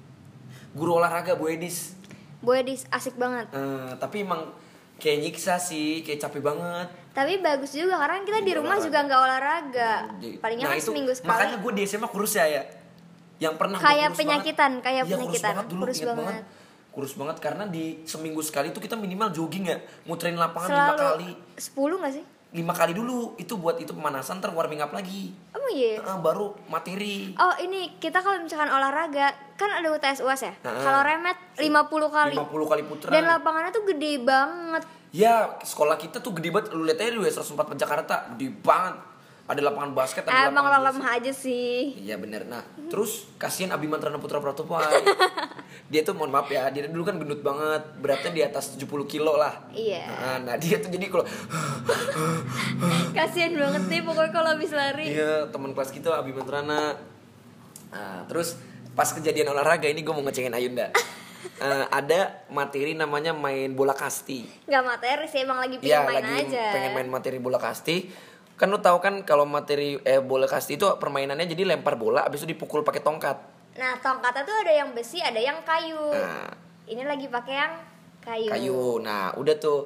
Guru olahraga Bu Edis. Boy dis asik banget. Eh, tapi emang kayak nyiksa sih, kayak capek banget. Tapi bagus juga karena kita di rumah juga nggak olahraga. Jadi- Palingnya nah, kan itu, seminggu sekali. Makanya gue di S M A kurus ya ya. Yang pernah gua Kayak kurus penyakitan, banget. kayak Iya, kurus penyakitan. banget dulu, Kurus inget banget. Kurus banget karena di seminggu sekali tuh kita minimal jogging ya, muterin lapangan lima Selalu kali. sepuluh nggak sih? Lima kali dulu, itu buat itu pemanasan, ntar warming up lagi. Oh iya. Nah, baru materi. Oh ini kita kalau misalkan olahraga kan ada U T S U A S ya. Heeh. Kalau remet lima puluh kali. lima puluh kali putaran. Dan lapangannya tuh gede banget. Ya, sekolah kita tuh gede banget. Lu lihat aja dulu ya seratus empat Jakarta, gede banget. Ada lapangan basket, ada Emang lapangan lo biasa. lemah aja sih. Iya bener. Nah terus kasihan Abimantrana Putra Pratopo. Dia tuh mohon maaf ya, dia dulu kan gendut banget, beratnya di atas tujuh puluh kilo lah. Iya. Nah, nah dia tuh jadi kalau Kasian banget nih pokoknya kalau habis lari. iya teman kelas kita Abimantrana. Nah, terus pas kejadian olahraga ini gue mau ngecengin Ayunda. Eh, ada materi namanya main bola kasti. Gak materi sih, emang lagi pengen Iya main lagi aja. pengen main materi bola kasti. Kan lu tahu kan kalau materi eh bola kasti itu permainannya jadi lempar bola abis itu dipukul pakai tongkat. Nah tongkatnya tuh ada yang besi, ada yang kayu. Nah. Ini lagi pakai yang kayu. Kayu. Nah, udah tuh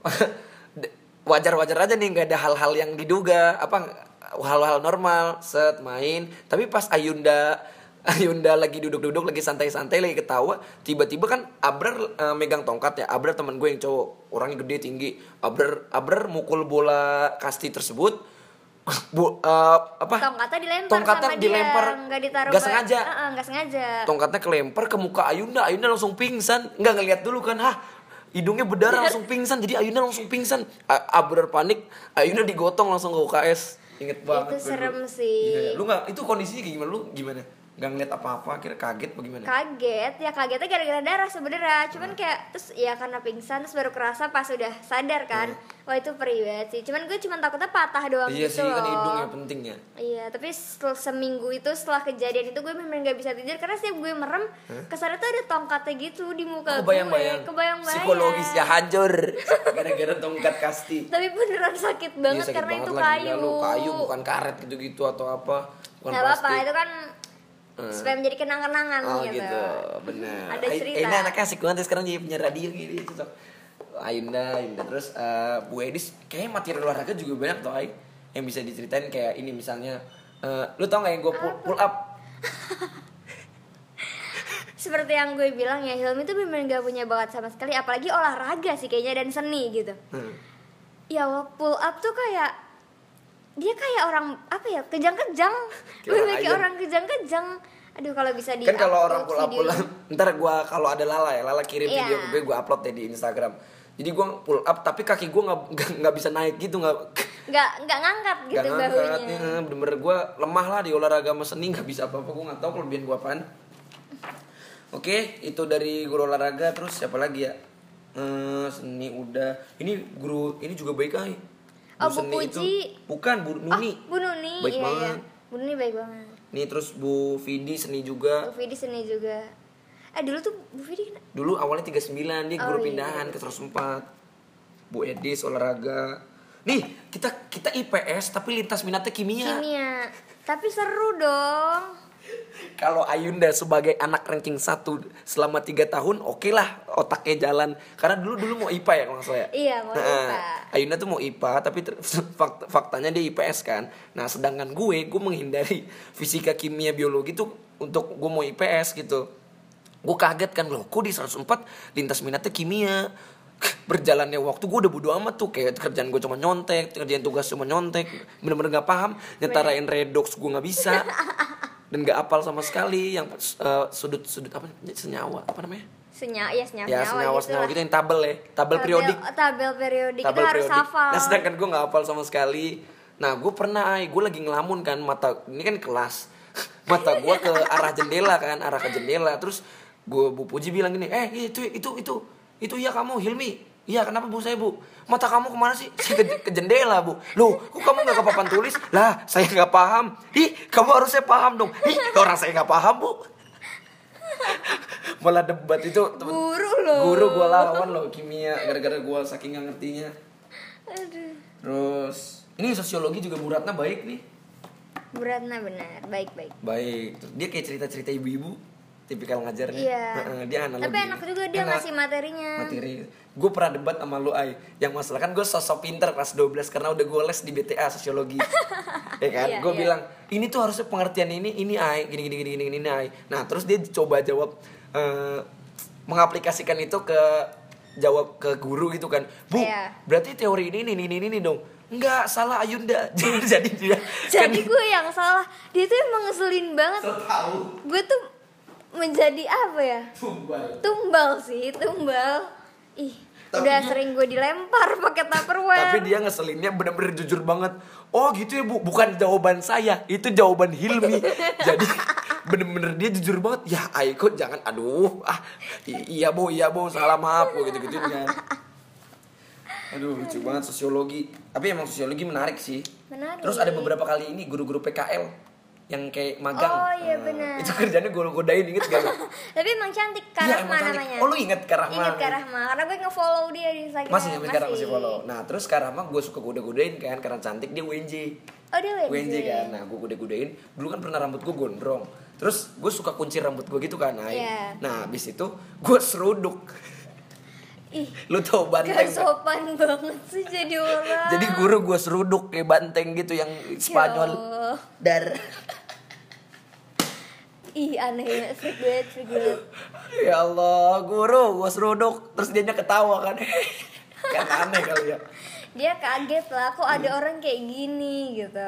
wajar-wajar aja nih nggak ada hal-hal yang diduga apa hal-hal normal set main. Tapi pas Ayunda Ayunda lagi duduk-duduk lagi santai-santai lagi ketawa, tiba-tiba kan Abrar uh, megang tongkat ya. Abrar teman gue yang cowok, orangnya gede tinggi. Abrar Abrar mukul bola kasti tersebut Bu, uh, apa? Tongkatnya dilempar Tongkatnya sama dilempar. dia, nggak ditaruh. Nggak sengaja. Heeh, nggak sengaja. Tongkatnya kelempar ke muka Ayunda, Ayunda langsung pingsan. Nggak ngeliat dulu kan, hah? Hidungnya berdarah langsung pingsan, jadi Ayunda langsung pingsan. A- Abrar panik, Ayunda digotong langsung ke U K S. Ingat banget. Itu serem dulu. sih. Iya, lu nggak? Itu kondisinya kayak gimana? Lu gimana? Nggak ngeliat apa-apa, kira kaget bagaimana? Kaget, ya kagetnya gara-gara darah sebenarnya. Cuman kayak terus ya karena pingsan terus baru kerasa pas udah sadar kan. Hmm. Wah itu perih banget sih. Cuman gue cuma takutnya patah doang Iya gitu sih, loh. kan hidung ya pentingnya. Iya, tapi setelah seminggu itu setelah kejadian itu gue bener nggak bisa tidur karena setiap gue merem kesana tuh ada tongkatnya gitu di muka Oh, bayang-bayang. gue. Kebayang-bayang. Psikologisnya hancur gara-gara tongkat kasti. Tapi beneran sakit banget Iya, sakit karena banget itu lah, kayu. gila lu, kayu bukan karet gitu-gitu atau apa. Bukan Nggak apa-apa, plastik. itu kan supaya menjadi kenang-kenangan Oh gitu. gitu, benar. Ada cerita. Ini anaknya asik banget sekarang jadi penyiar radio gitu, cocok. Ayunda, Ayunda terus uh, Bu Edis kayaknya materi olahraga juga banyak tuh Ay yang bisa diceritain kayak ini misalnya uh, lu tau gak yang gue pull, pull up? Seperti yang gue bilang ya, Hilmi tuh bener-bener gak punya bakat sama sekali, apalagi olahraga sih kayaknya dan seni gitu. Hmm. Ya pull up tuh kayak dia kayak orang apa ya, kejang-kejang. Kayak Bener orang kayak ayam. orang kejang-kejang. Aduh kalau bisa di Kan kalau orang pull up video. pull up, ntar gue kalau ada Lala ya, Lala kirim Iya. video ke gue, gue upload ya di Instagram. Jadi gue pull up tapi kaki gue nggak nggak bisa naik gitu, nggak nggak nggak ngangkat gitu nggak ngangkat. bahunya. Ya, bener-bener gue lemah lah di olahraga sama seni, nggak bisa apa-apa. Gue nggak tahu kelebihan gue apaan. Oke, itu dari guru olahraga. Terus siapa lagi ya? Eh, seni udah. Ini guru ini juga baik ay. Oh, Guru Bu itu Puji. bukan Bu Nuni. Oh, Bu Nuni. Baik iya, banget. iya. Bu Nuni baik banget. Nih terus Bu Vidi seni juga. Bu Vidi seni juga. Eh dulu tuh Bu Vidi kena- Dulu awalnya tiga puluh sembilan dia Oh, guru iya. pindahan ke seratus empat. Bu Edis olahraga. Nih, kita kita I P S tapi lintas minatnya kimia. kimia. Tapi seru dong. Kalau Ayunda sebagai anak ranking satu selama tiga tahun, oke lah otaknya jalan. Karena dulu dulu mau I P A ya kalau nggak salah ya. Iya, mau I P A. Ayunda tuh mau I P A tapi ter- fakt- faktanya dia I P S kan. Nah sedangkan gue, gue menghindari fisika, kimia, biologi tuh untuk gue mau I P S gitu. Gue kaget kan, loh kok di seratus empat lintas minatnya kimia. Berjalannya waktu gue udah bodo amat tuh, kayak kerjaan gue cuma nyontek, kerjaan tugas cuma nyontek, bener-bener gak paham, nyetarain redox gue gak bisa. Dan gak apal sama sekali yang uh, sudut-sudut apa senyawa apa namanya? Senya, ya senyawa, Ya senyawa senyawa gitu yang tabel ya, tabel Tabel- periodik. Tabel periodik Tabel kita harus periodik. hafal. Nah sedangkan gue gak hafal sama sekali. Nah gue pernah, gue lagi ngelamun kan, mata ini kan kelas, mata gue ke arah jendela kan, arah ke jendela. Terus gue Bu Puji bilang gini, eh itu itu itu itu iya kamu Hilmi. Iya kenapa Bu saya Bu? Mata kamu kemana sih? Saya ke, ke jendela Bu. Loh kok kamu gak ke papan tulis? Lah saya gak paham. Ih kamu harusnya paham dong. Ih orang saya gak paham Bu. Malah debat itu temen- Guru loh. Guru gue lawan loh kimia. Gara-gara gue saking gak ngertinya. Aduh. Terus ini sosiologi juga Bu Ratna baik nih. Bu Ratna benar, baik-baik. Baik. Terus dia kayak cerita-cerita ibu-ibu, tipikal ngajarnya. Iya. Heeh, dia analogi. Tapi enak juga dia Enak. ngasih materinya. Materi. Gue pernah debat sama lu Ay. Yang masalah kan gue sosok pinter kelas dua belas karena udah gue les di B T A sosiologi. Ya kan? Iya, Gue iya. bilang, "Ini tuh harusnya pengertian ini ini Ay, gini gini gini gini gini Ay." Nah, terus dia coba jawab eh, mengaplikasikan itu ke jawab ke guru gitu kan. "Bu, Iya. berarti teori ini ini ini ini dong." Enggak, salah Ayunda. Jadi dia Jadi gue yang salah. Dia tuh emang ngeselin banget. so tahu. Gue tuh menjadi apa ya? Tumbal. Tumbal sih, tumbal. Ih, Tapi udah dia- sering gue dilempar pakai tupperware. Tapi dia ngeselinnya bener-bener jujur banget. Oh gitu ya Bu, bukan jawaban saya, itu jawaban Hilmi. Jadi bener-bener dia jujur banget. Ya Aiko jangan, aduh, ah i- iya Bu, iya Bu, salah maaf Bu, gitu-gitu kan. Aduh lucu banget sosiologi. Tapi emang sosiologi menarik sih. Menarik. Terus ada beberapa kali ini guru-guru P K L yang kayak magang. Oh, iya, Eh, benar. Itu kerjanya gue godain, inget gak lu? Tapi emang cantik Kak Iya, Rahma emang cantik. namanya. Oh lu inget Kak Rahma? Ingat Kak Rahma, karena gue nge-follow dia di Instagram. Masih sampai sekarang masih follow. Nah terus Kak Rahma gue suka goda-godain kan karena cantik, dia W N J. Oh dia W N J. W N J kan, nah gue goda-godain. Dulu kan pernah rambut gue gondrong. Terus gue suka kunci rambut gue gitu kan, Ay. Iya. Nah abis itu gue seruduk. Ih, Lu tau gak banteng? sopan banget sih jadi orang. Jadi guru gue seruduk kayak banteng gitu yang Spanyol. Ya Allah. Dar. Ih aneh ya, freak banget, freak banget. Ya Allah, guru gue seruduk. Terus dianya ketawa kan. Kan aneh kali ya. dia kaget lah, kok ada orang kayak gini gitu.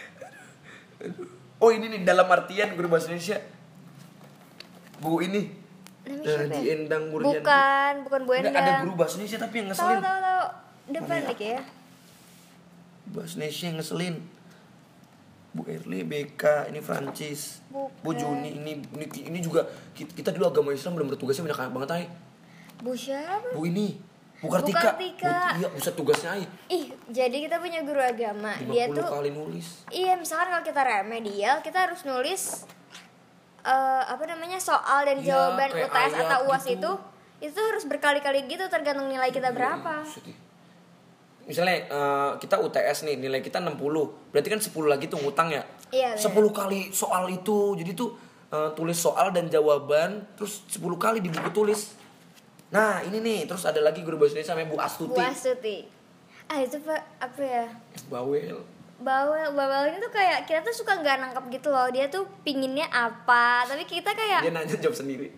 Oh ini nih dalam artian guru bahasa Indonesia. Bu ini. Namanya Uh, siapa di ya? Endang Murnianti. Bukan, bukan Bu Nggak, Endang. ada guru bahasa Indonesia tapi yang Tahu ngeselin. tahu tahu. Depan Mana nih ya. Bahasa Indonesia yang ngeselin. Bu Erli, B K, ini Francis, Bukan. Bu Juni, ini ini, ini juga kita, kita dulu agama Islam belum bertugasnya banyak banget ay. Bu siapa? Bu ini, Bu Bu Kartika. Kartika. Bu, iya, buset tugasnya ay. Ih, jadi kita punya guru agama. Dia lima puluh tuh kali nulis. iya, misalkan kalau kita remedial, kita harus nulis eh apa namanya soal dan Iya, jawaban kayak U T S atau ayat U A S gitu. itu itu harus berkali-kali gitu tergantung nilai kita berapa. Buset, ih. Misalnya eh, kita U T S nih, nilai kita enam puluh. Berarti kan sepuluh lagi tuh ngutang ya. Iya, bener. sepuluh kali soal itu. Jadi tuh eh, tulis soal dan jawaban terus sepuluh kali di buku tulis. Nah, ini nih, terus ada lagi guru bahasa Indonesia namanya Bu Astuti. Bu Astuti. Ah itu Pak, apa ya? Bawel. Bawel, bawel ini tuh kayak kita tuh suka nggak nangkep gitu loh. Dia tuh pinginnya apa, tapi kita kayak Dia nanya jawab sendiri.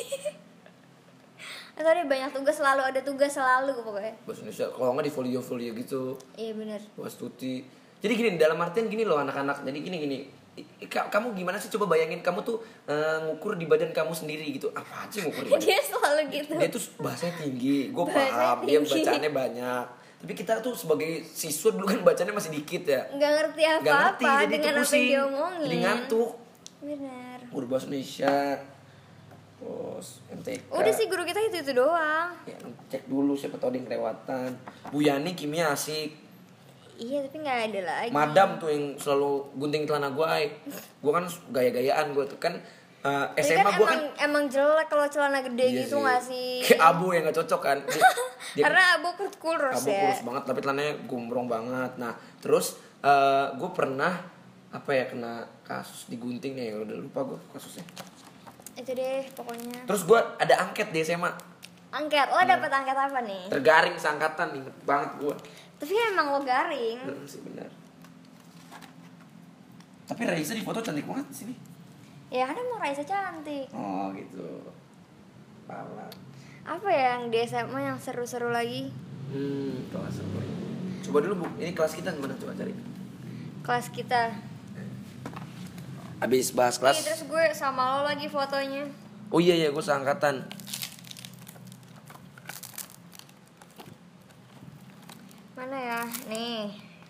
atau dia banyak tugas, selalu ada tugas selalu pokoknya. Bahasa Indonesia kalau nggak di folio-folio gitu. Iya benar. Bu Astuti. Jadi gini, dalam artian gini loh anak-anak. Jadi gini gini. I- ka- Kamu gimana sih, coba bayangin kamu tuh eh, ngukur di badan kamu sendiri gitu. Apa aja ngukur di badan? Dia selalu gitu. Dia tuh bahasanya tinggi, gue Bahasanya paham, dia tinggi. bacaannya banyak. Tapi kita tuh sebagai siswa dulu kan bacanya masih dikit ya. Nggak ngerti Nggak ngerti, apa-apa jadi dengan tuh apa yang pusing, dia omongin. jadi ngantuk. Benar. Guru bahasa Indonesia, terus M T K. Udah sih guru kita itu itu doang. Ya, cek dulu siapa tahu ada yang kelewatan. Bu Yani kimia asik. Iya tapi nggak ada lagi. Madam tuh yang selalu gunting celana gue, gue kan gaya-gayaan gue tuh kan. eh, Tapi S M A kan gue emang kan emang jelek kalau celana gede iya gitu nggak sih? kayak abu yang gak cocok kan. Dia- dia- Karena abu kurus kurus Abu ya. kurus banget tapi celananya gombrong banget. Nah terus uh, gue pernah apa ya kena kasus digunting nih, udah lupa gue kasusnya. Itu deh pokoknya. Terus gue ada angket di S M A, Angket, lo dapet angket apa nih? tergaring seangkatan, inget banget gue. Tapi emang lo garing. Bener sih benar. Tapi Raisa di foto cantik banget di sini. Ya kan emang Raisa cantik. Oh gitu. Pala. Apa ya yang di S M A yang seru-seru lagi? Hmm, kelas apa? Coba dulu Bu, ini kelas kita gimana, coba cari. Kelas kita. Abis bahas Ih, kelas. terus gue sama lo lagi fotonya. Oh iya ya, gue seangkatan. Mana ya? Nih.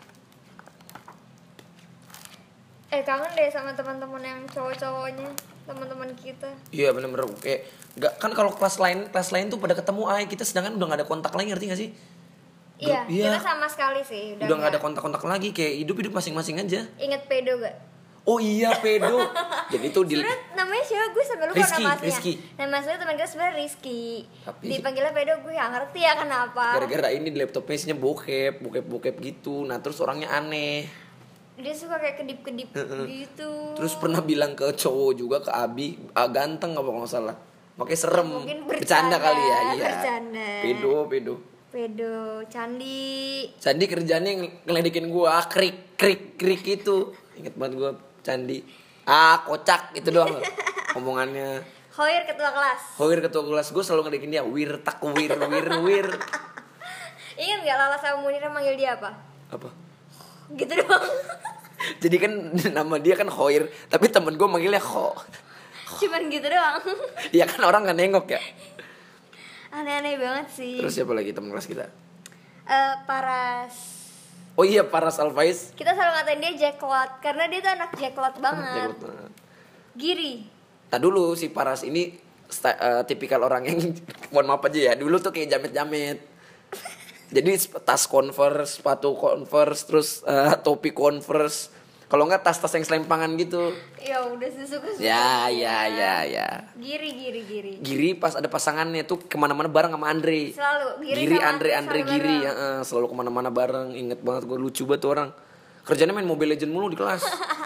Eh kangen deh sama teman-teman yang cowok-cowoknya, teman-teman kita. Iya bener-bener kayak nggak kan kalau kelas lain kelas lain tuh pada ketemu ay kita sedangkan udah nggak ada kontak lagi, ngerti nggak sih? Iya, Grup- iya. kita sama sekali sih. Udah nggak ada kontak-kontak lagi, kayak hidup-hidup masing-masing aja. Ingat pedo gak? Oh iya pedo. Jadi tuh di Sebenernya namanya siapa? Gue sampai lupa Rizky, nama aslinya. Rizky. Nama aslinya teman kita sebenarnya Rizky. Tapi- Dipanggilnya pedo, gue gak ngerti ya kenapa. gara-gara ini di laptopnya isinya bokep, bokep-bokep gitu. Nah terus orangnya aneh. Dia suka kayak kedip-kedip gitu. Terus pernah bilang ke cowok juga, ke Abi, ah, ganteng apa kalau nggak salah. Makanya serem. Mungkin Bercanda bercanda, kali ya, iya. bercanda. Pedo, pedo. Pedo, Candi. Candi kerjanya ng- ngeledekin gua, ah, krik krik krik itu. Ingat banget gua Candi. Ah, kocak itu doang. Omongannya. Hoyer ketua kelas. Hoir ketua kelas gua selalu ngeledekin dia, wir tak wir wir wir. Ingat gak Lala sama Munira manggil dia apa? Apa? Gitu doang. Jadi kan nama dia kan Hoir, tapi temen gua manggilnya Ho. Cuman gitu doang. Iya kan orang nggak nengok ya. Aneh-aneh banget sih. Terus siapa lagi teman kelas kita? Eh, Paras. Oh iya, Paras Alfaiz. Kita selalu ngatain dia Jacklot karena dia tuh anak Jacklot banget. Jago banget. Giri. Nah dulu si Paras ini sta- eh, tipikal orang yang mohon maaf aja ya, dulu tuh kayak jamet-jamet. Jadi sp- tas Converse, sepatu Converse, terus eh, topi Converse. Kalau enggak tas-tas yang selempangan gitu. Ya udah suka-suka. Ya, ya, ya, ya. Giri, giri, giri. Giri pas ada pasangannya tuh kemana-mana bareng sama Andre. Selalu Giri, Giri sama Andre, Andre Andre selalu Giri, bareng. ya, eh, selalu kemana-mana bareng. Ingat banget gue, lucu banget tuh orang. Kerjanya main Mobile Legend mulu di kelas.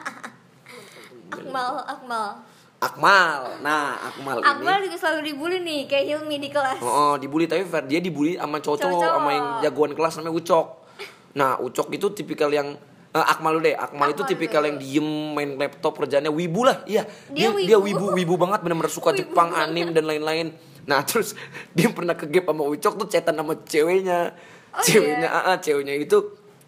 Akmal, Akmal. Akmal, nah Akmal, ini. Akmal juga selalu dibully nih kayak Hilmi di kelas. Oh, oh, dibully tapi Fer, dia dibully sama cowok-cowok, Cowok-cowok. sama yang jagoan kelas namanya Ucok. Nah, Ucok itu tipikal yang eh, Akmal dulu deh. Akmal, itu Akmal tipikal dulu. yang diem main laptop, kerjanya wibu lah. Iya, dia Dia dia wibu. wibu, wibu banget, benar-benar suka Wibu Jepang, banget. anime dan lain-lain. Nah, terus dia pernah ke gap sama Ucok tuh chatan sama ceweknya. Oh, ceweknya iya? ah, ah, ceweknya itu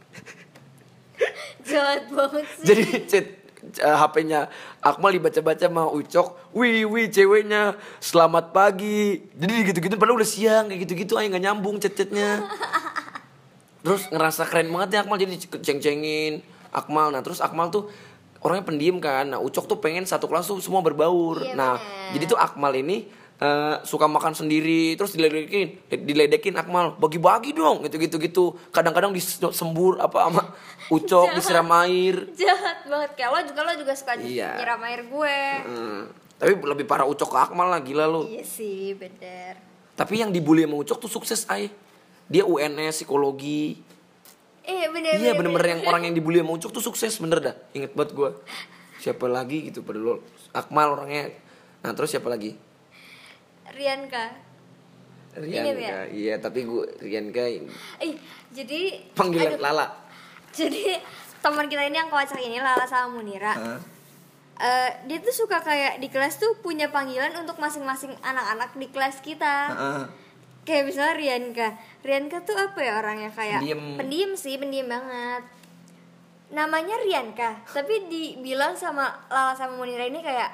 Jahat banget sih. jadi chat uh, H P-nya Akmal dibaca-baca sama Ucok. Wih, wih ceweknya selamat pagi. Jadi gitu-gitu padahal udah siang kayak gitu-gitu aja nggak nyambung chat-chatnya. Terus ngerasa keren banget ya Akmal jadi ceng-cengin Akmal. Nah, terus Akmal tuh orangnya pendiam kan. Nah, Ucok tuh pengen satu kelas tuh semua berbaur. Iya, nah, bener. jadi tuh Akmal ini uh, suka makan sendiri, terus diledekin, diledekin Akmal, bagi-bagi dong, gitu-gitu gitu. Kadang-kadang disembur apa sama Ucok, disiram air. Jahat banget. Kayak lo juga lo juga suka Iya. nyiram air gue. Hmm, tapi lebih parah Ucok ke Akmal lah, gila lu. Iya sih, bener. Tapi yang dibully sama Ucok tuh sukses ay. Dia U N S psikologi. Iya bener. Iya bener, bener-bener bener. yang orang yang dibully sama Ucok tuh sukses bener dah. Ingat banget gue. Siapa lagi gitu pada lo. Akmal orangnya. Nah terus siapa lagi? Rianka. Ingat Rianka. ya? Iya tapi gue Rianka Eh, jadi panggilan aduh, Lala. Jadi teman kita ini yang kocak ini Lala sama Munira. Hah? Eh, dia tuh suka kayak di kelas tuh punya panggilan untuk masing-masing anak-anak di kelas kita. Heeh. Kayak misalnya Rianka. Rianka tuh apa ya orangnya kayak Pendiam. pendiam sih, pendiam banget. Namanya Rianka, tapi dibilang sama Lala sama Munira ini kayak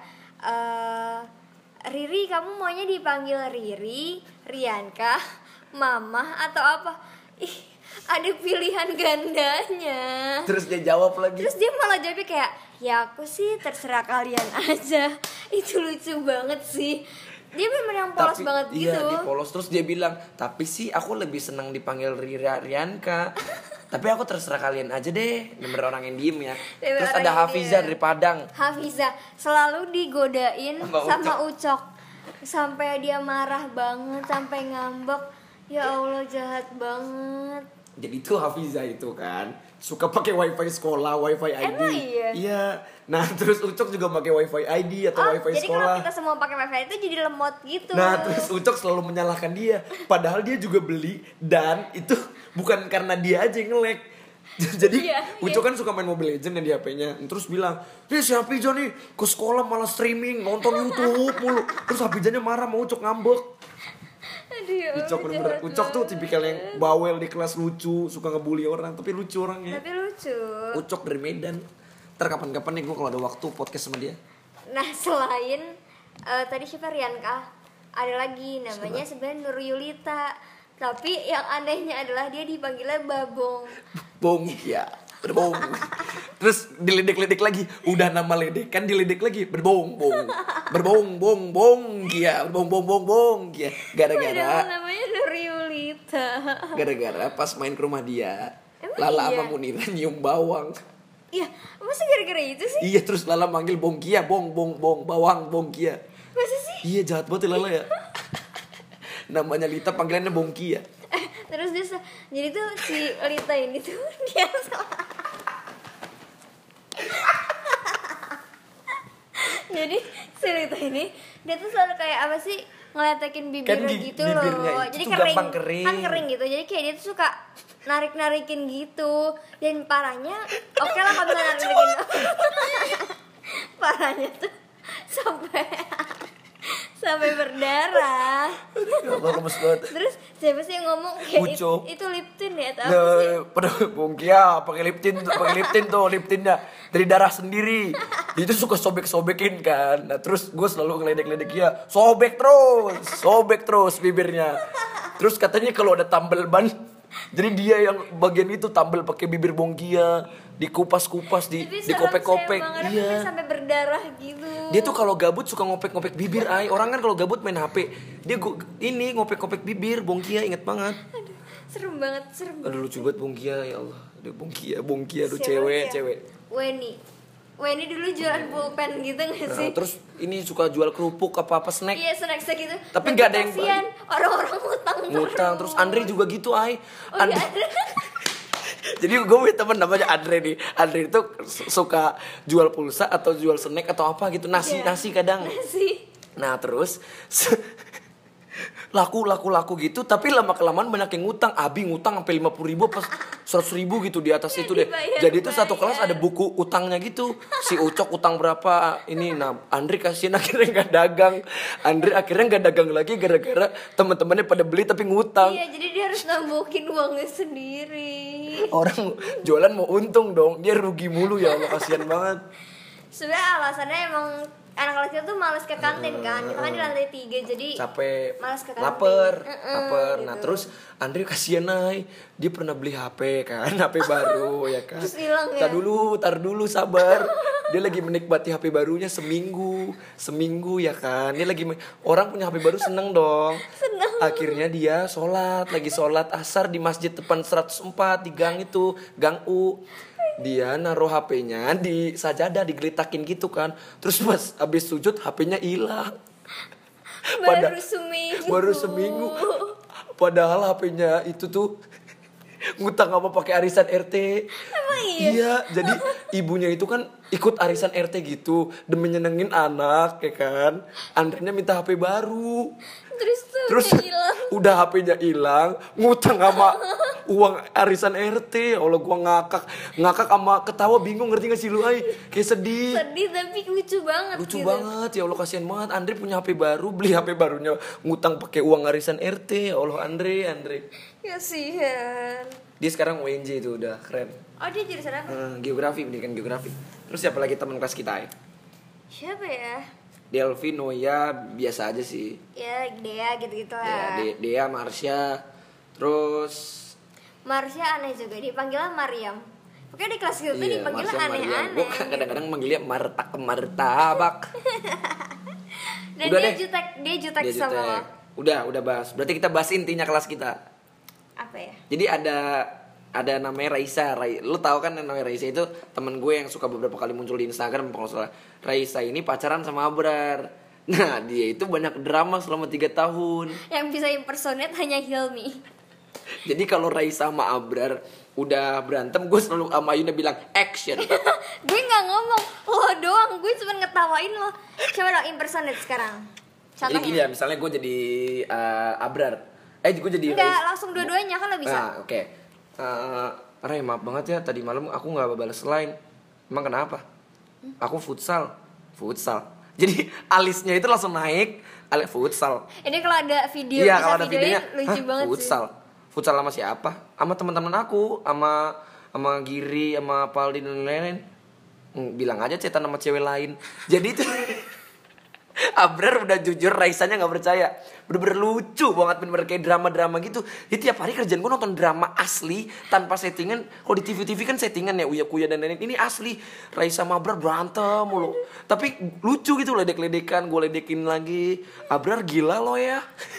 eh Riri, kamu maunya dipanggil Riri, Rianka, Mama atau apa? Ih, ada pilihan gandanya. Terus dia jawab lagi. Terus dia malah jawabnya kayak, ya aku sih terserah kalian aja. Itu lucu banget sih. Dia memang yang polos Tapi- banget iya, gitu. dia polos. Terus dia bilang, tapi sih aku lebih senang dipanggil Rira Rianka. Tapi aku terserah kalian aja deh. Bener orang yang diem ya. Bener Terus orang ada yang Hafiza diem. dari Padang. Hafiza selalu digodain Sama sama Ucok. Sampai dia marah banget, sampai ngambek. Ya Allah, jahat banget. Jadi tuh Hafiza itu kan suka pakai wifi sekolah, wifi I D. Emang iya? Iya. Nah terus Ucok juga pakai wifi I D atau Oh, wifi jadi sekolah. kalau kita semua pakai wifi itu jadi lemot gitu. Nah terus Ucok selalu menyalahkan dia. Padahal dia juga beli dan itu bukan karena dia aja yang nge-lag. Jadi Iya, Ucok iya. kan suka main Mobile Legends ya di H P-nya. Terus bilang, "Nih si Hafiza nih ke sekolah malah streaming, nonton YouTube mulu." Terus Hafizanya marah sama Ucok ngambek. Aduh, ya Allah, Ucok bener-bener jahat Ucok tuh banget. tipikal yang bawel di kelas, lucu, suka ngebully orang, tapi lucu orangnya. Tapi lucu. Ucok dari Medan. Ntar kapan-kapan nih gue kalau ada waktu podcast sama dia. Nah, selain eh, tadi siapa Rianka, ada lagi namanya sebenarnya Nur Yulita. Tapi yang anehnya adalah dia dipanggilnya Babong. Bong ya, berbong. Terus diledek-ledek lagi. Udah nama ledek kan diledek lagi. Berbong bong. Berbong bong bong ya. Berbong bong bong bong ya. Padahal Gara-gara namanya Nur Yulita. gara-gara pas main ke rumah dia, Emang Lala iya? sama Munira nyium bawang. Iya, masa gara-gara itu sih? Iya terus Lala manggil Bongkia, bong bong bong bawang Bongkia. Masa sih? Iya jahat banget ya Lala ya. Namanya Lita panggilannya Bongkia. Eh, terus dia sa- jadi tuh si Lita ini tuh dia salah. Jadi si Lita ini dia tuh selalu kayak apa sih ngeletekin bibirnya Kan gi- gitu bibirnya loh. itu Jadi tuh kering, gampang kering. kan kering gitu. Jadi kayak dia tuh suka narik-narikin gitu. Dan parahnya, oke lah kalau misalnya narik-narikin. Parahnya tuh sampai sampai berdarah. Apa lemes banget. Terus siapa sih yang ngomong kayak itu, Ucok. itu lip tint ya atau apa sih? Nah, pada Bongkia pakai lip tint, pakai lip tint tuh, lip tintnya dari darah sendiri. Itu suka sobek-sobekin kan. Nah, terus gue selalu ngeledek-ledek dia, sobek terus, sobek terus bibirnya. Terus katanya kalau ada tambal ban, jadi dia yang bagian itu tambal pakai bibir Bongkia, dikupas-kupas, di Tapi dikopek-kopek. serem sih emang, Iya. sampai berdarah gitu. Dia tuh kalau gabut suka ngopek-ngopek bibir ay. Orang kan kalau gabut main H P, dia gu- ini ngopek-ngopek bibir Bongkia, inget banget. Aduh, serem banget, serem banget. Aduh lucu banget Bongkia ya Allah. Aduh Bongkia, Bongkia aduh Siapa cewek, sih? cewek. Weni. Weni dulu jualan pulpen gitu gak Nah, sih? terus ini suka jual kerupuk apa-apa snack. Iya, snack-snack gitu. Tapi nggak ada yang kasihan, orang-orang ngutang Ngutang terus Andre juga gitu ay. Oh Andre. iya, Andre. Jadi gue punya temen namanya Andre nih. Andre itu su- suka jual pulsa atau jual snack atau apa gitu. Nasi Iya. nasi kadang. Nasi. Nah terus laku laku laku gitu, tapi lama kelamaan banyak yang ngutang. Abi ngutang sampai lima puluh ribu pas seratus ribu gitu di atas itu deh. Jadi itu satu kelas ada buku utangnya gitu. Si Ucok utang berapa ini, nah Andri kasihin akhirnya nggak dagang. Andri akhirnya nggak dagang lagi gara-gara teman-temannya pada beli tapi ngutang. Iya, jadi dia harus nambokin uangnya sendiri. Orang jualan mau untung dong, dia rugi mulu ya Allah, kasihan banget. Sebenarnya alasannya emang anak kelas itu malas ke kantin kan. Kita kan di lantai tiga jadi capek, malas ke kantin. lapar, Uh-uh, lapar. gitu. Nah terus Andri kasihan Nay, dia pernah beli H P kan, H P baru ya kan. Terus hilang ya? Tar dulu, tar dulu sabar. Dia lagi menikmati H P barunya seminggu, seminggu ya kan. Dia lagi orang punya H P baru seneng dong. Seneng. Akhirnya dia sholat, lagi sholat asar di masjid depan seratus empat di gang itu, gang U. Dia naruh H P-nya di sajadah, digelitakin gitu kan. Terus pas habis sujud H P-nya hilang. Baru seminggu. Baru seminggu. Padahal H P-nya itu tuh ngutang apa pakai arisan R T. Emang iya? Iya, jadi ibunya itu kan ikut arisan R T gitu demi nyenengin anak ya kan. Andrinya minta H P baru. Terus tuh Terus hilang. udah H P-nya hilang, ngutang sama uang arisan R T. Allah, gua ngakak, ngakak sama ketawa bingung, ngerti gak sih lu ay? Kayak sedih. Sedih tapi lucu banget. Lucu gitu. banget, ya Allah kasihan banget. Andre punya H P baru, beli H P barunya ngutang pakai uang arisan R T. Ya Allah, Andre, Andre. Kasihan. Dia sekarang U N J itu udah keren. Oh, dia jurusan apa? Hmm, geografi, pendidikan geografi. Terus siapa lagi teman kelas kita ya? Siapa ya? Delvi, Noya, biasa aja sih. Ya, Dea gitu-gitu Ya, lah. De- Dea, Marsha. Terus Marsha aneh juga, dipanggilnya Mariam. Pokoknya di kelas kita tuh iya, dipanggilnya Marsha, Mariam. aneh-aneh. Gue kadang-kadang manggilnya Marta, Martabak. Dan Udah dia deh. jutek, dia jutek Dia sama jutek. lo. Udah, udah bahas. Berarti kita bahas intinya kelas kita. Apa ya? Jadi ada ada namanya Raisa. Rai, lu tahu kan yang namanya Raisa itu temen gue yang suka beberapa kali muncul di Instagram kalau nggak salah. Raisa ini pacaran sama Abrar. Nah dia itu banyak drama selama tiga tahun. Yang bisa impersonate hanya Hilmi. Jadi kalau Raisa sama Abrar udah berantem, gue selalu sama Yuna bilang action. Gue nggak ngomong, lo doang. Gue cuma ngetawain lo. Coba dong impersonate sekarang. Jadi gini ya, Contohnya. misalnya gue jadi uh, Abrar. Eh gue jadi Enggak, Raisa. langsung dua-duanya kan lo bisa. Nah oke. Okay. Uh, Ray maaf banget ya, tadi malam aku gak balas line. Emang kenapa? Aku futsal. Futsal. Jadi alisnya itu langsung naik. Alis futsal. Ini kalau ada video Iya bisa kalau ada videoin, videonya. lucu "Hah, banget futsal. Futsal sama siapa? Sama teman-teman aku, sama sama Giri, sama Paldi dan lain-lain. Hmm, bilang aja cetan sama cewek lain. Jadi itu Abrar udah jujur, Raisanya gak percaya. Bener-bener lucu banget, bener-bener kayak drama-drama gitu. Jadi tiap hari kerjaan gue nonton drama asli tanpa settingan. Kalau di T V-T V kan settingan ya, uya-kuya dan lain-lain. Ini asli, Raisa sama Abrar berantem mulu. Tapi lucu gitu, ledek-ledekan, gue ledekin lagi. Abrar gila lo ya.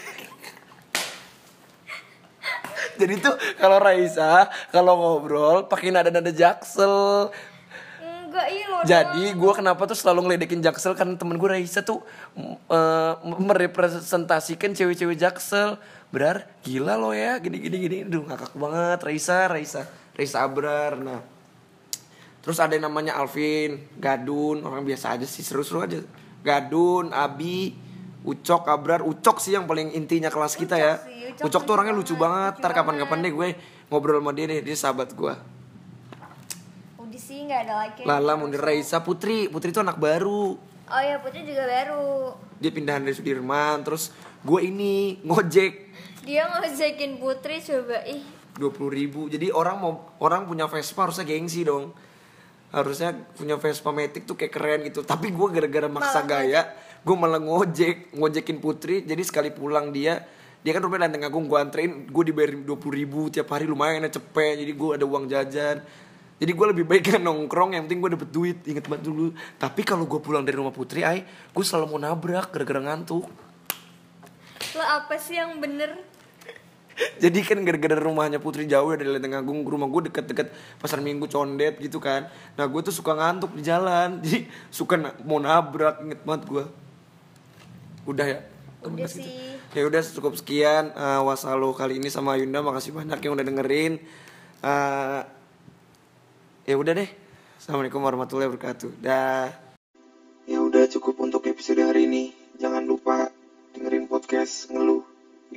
Jadi tuh kalau Raisa kalau ngobrol pakai nada-nada Jaksel. Enggak, iya lo Jadi doang. gue kenapa tuh selalu ngeledekin Jaksel, karena temen gue Raisa tuh uh, merepresentasikan cewek-cewek Jaksel. Benar, gila lo ya, gini-gini gini. Duh ngakak banget Raisa, Raisa, Raisa Abrar. Nah, terus ada yang namanya Alvin, Gadun, orang biasa aja sih, seru-seru aja. Gadun, Abi, Ucok, Abrar. Ucok sih yang paling intinya kelas kita ya. sih, Ucok, Ucok tuh orangnya lucu lucu banget, banget. lucu Ntar kapan-kapan banget. deh gue ngobrol sama dia deh, dia sahabat gue. Udah sih nggak ada lagi. Lala, Munir, Raisa, Putri. Putri itu anak baru. Oh ya, Putri juga baru. Dia pindahan dari Sudirman. Terus gue ini ngojek Dia ngojekin Putri coba ih. dua puluh ribu. Jadi orang mau orang punya Vespa harusnya gengsi dong. Harusnya punya Vespa Matic tuh kayak keren gitu. Tapi gue gara-gara maksa Malah gaya, gue malah ngojek, ngojekin Putri. Jadi sekali pulang dia, dia kan rumahnya Lenteng Agung, gue anterin, gue dibayarin dua puluh ribu tiap hari, lumayan ya, cepet. Jadi gue ada uang jajan. Jadi gue lebih baik kan nongkrong, yang penting gue dapet duit. Ingat banget dulu. Tapi kalau gue pulang dari rumah Putri, ay, gue selalu mau nabrak gara-gara ngantuk. Lo apa sih yang bener? Jadi kan gara-gara rumahnya Putri jauh ya dari Lenteng Agung, rumah gue deket-deket Pasar Minggu Condet gitu kan. Nah gue tuh suka ngantuk di jalan, jadi suka na- mau nabrak, inget banget gue. Udah ya. Udah sih. Ya udah cukup sekian uh, Wasalo kali ini sama Yunda, makasih banyak yang udah dengerin. Uh, ya udah deh. Assalamualaikum warahmatullahi wabarakatuh. Dah. Ya udah cukup untuk episode hari ini. Jangan lupa dengerin podcast Ngeluh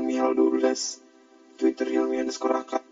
Hilmi Hal dua belas, Twitter Hilmi underscore Aka.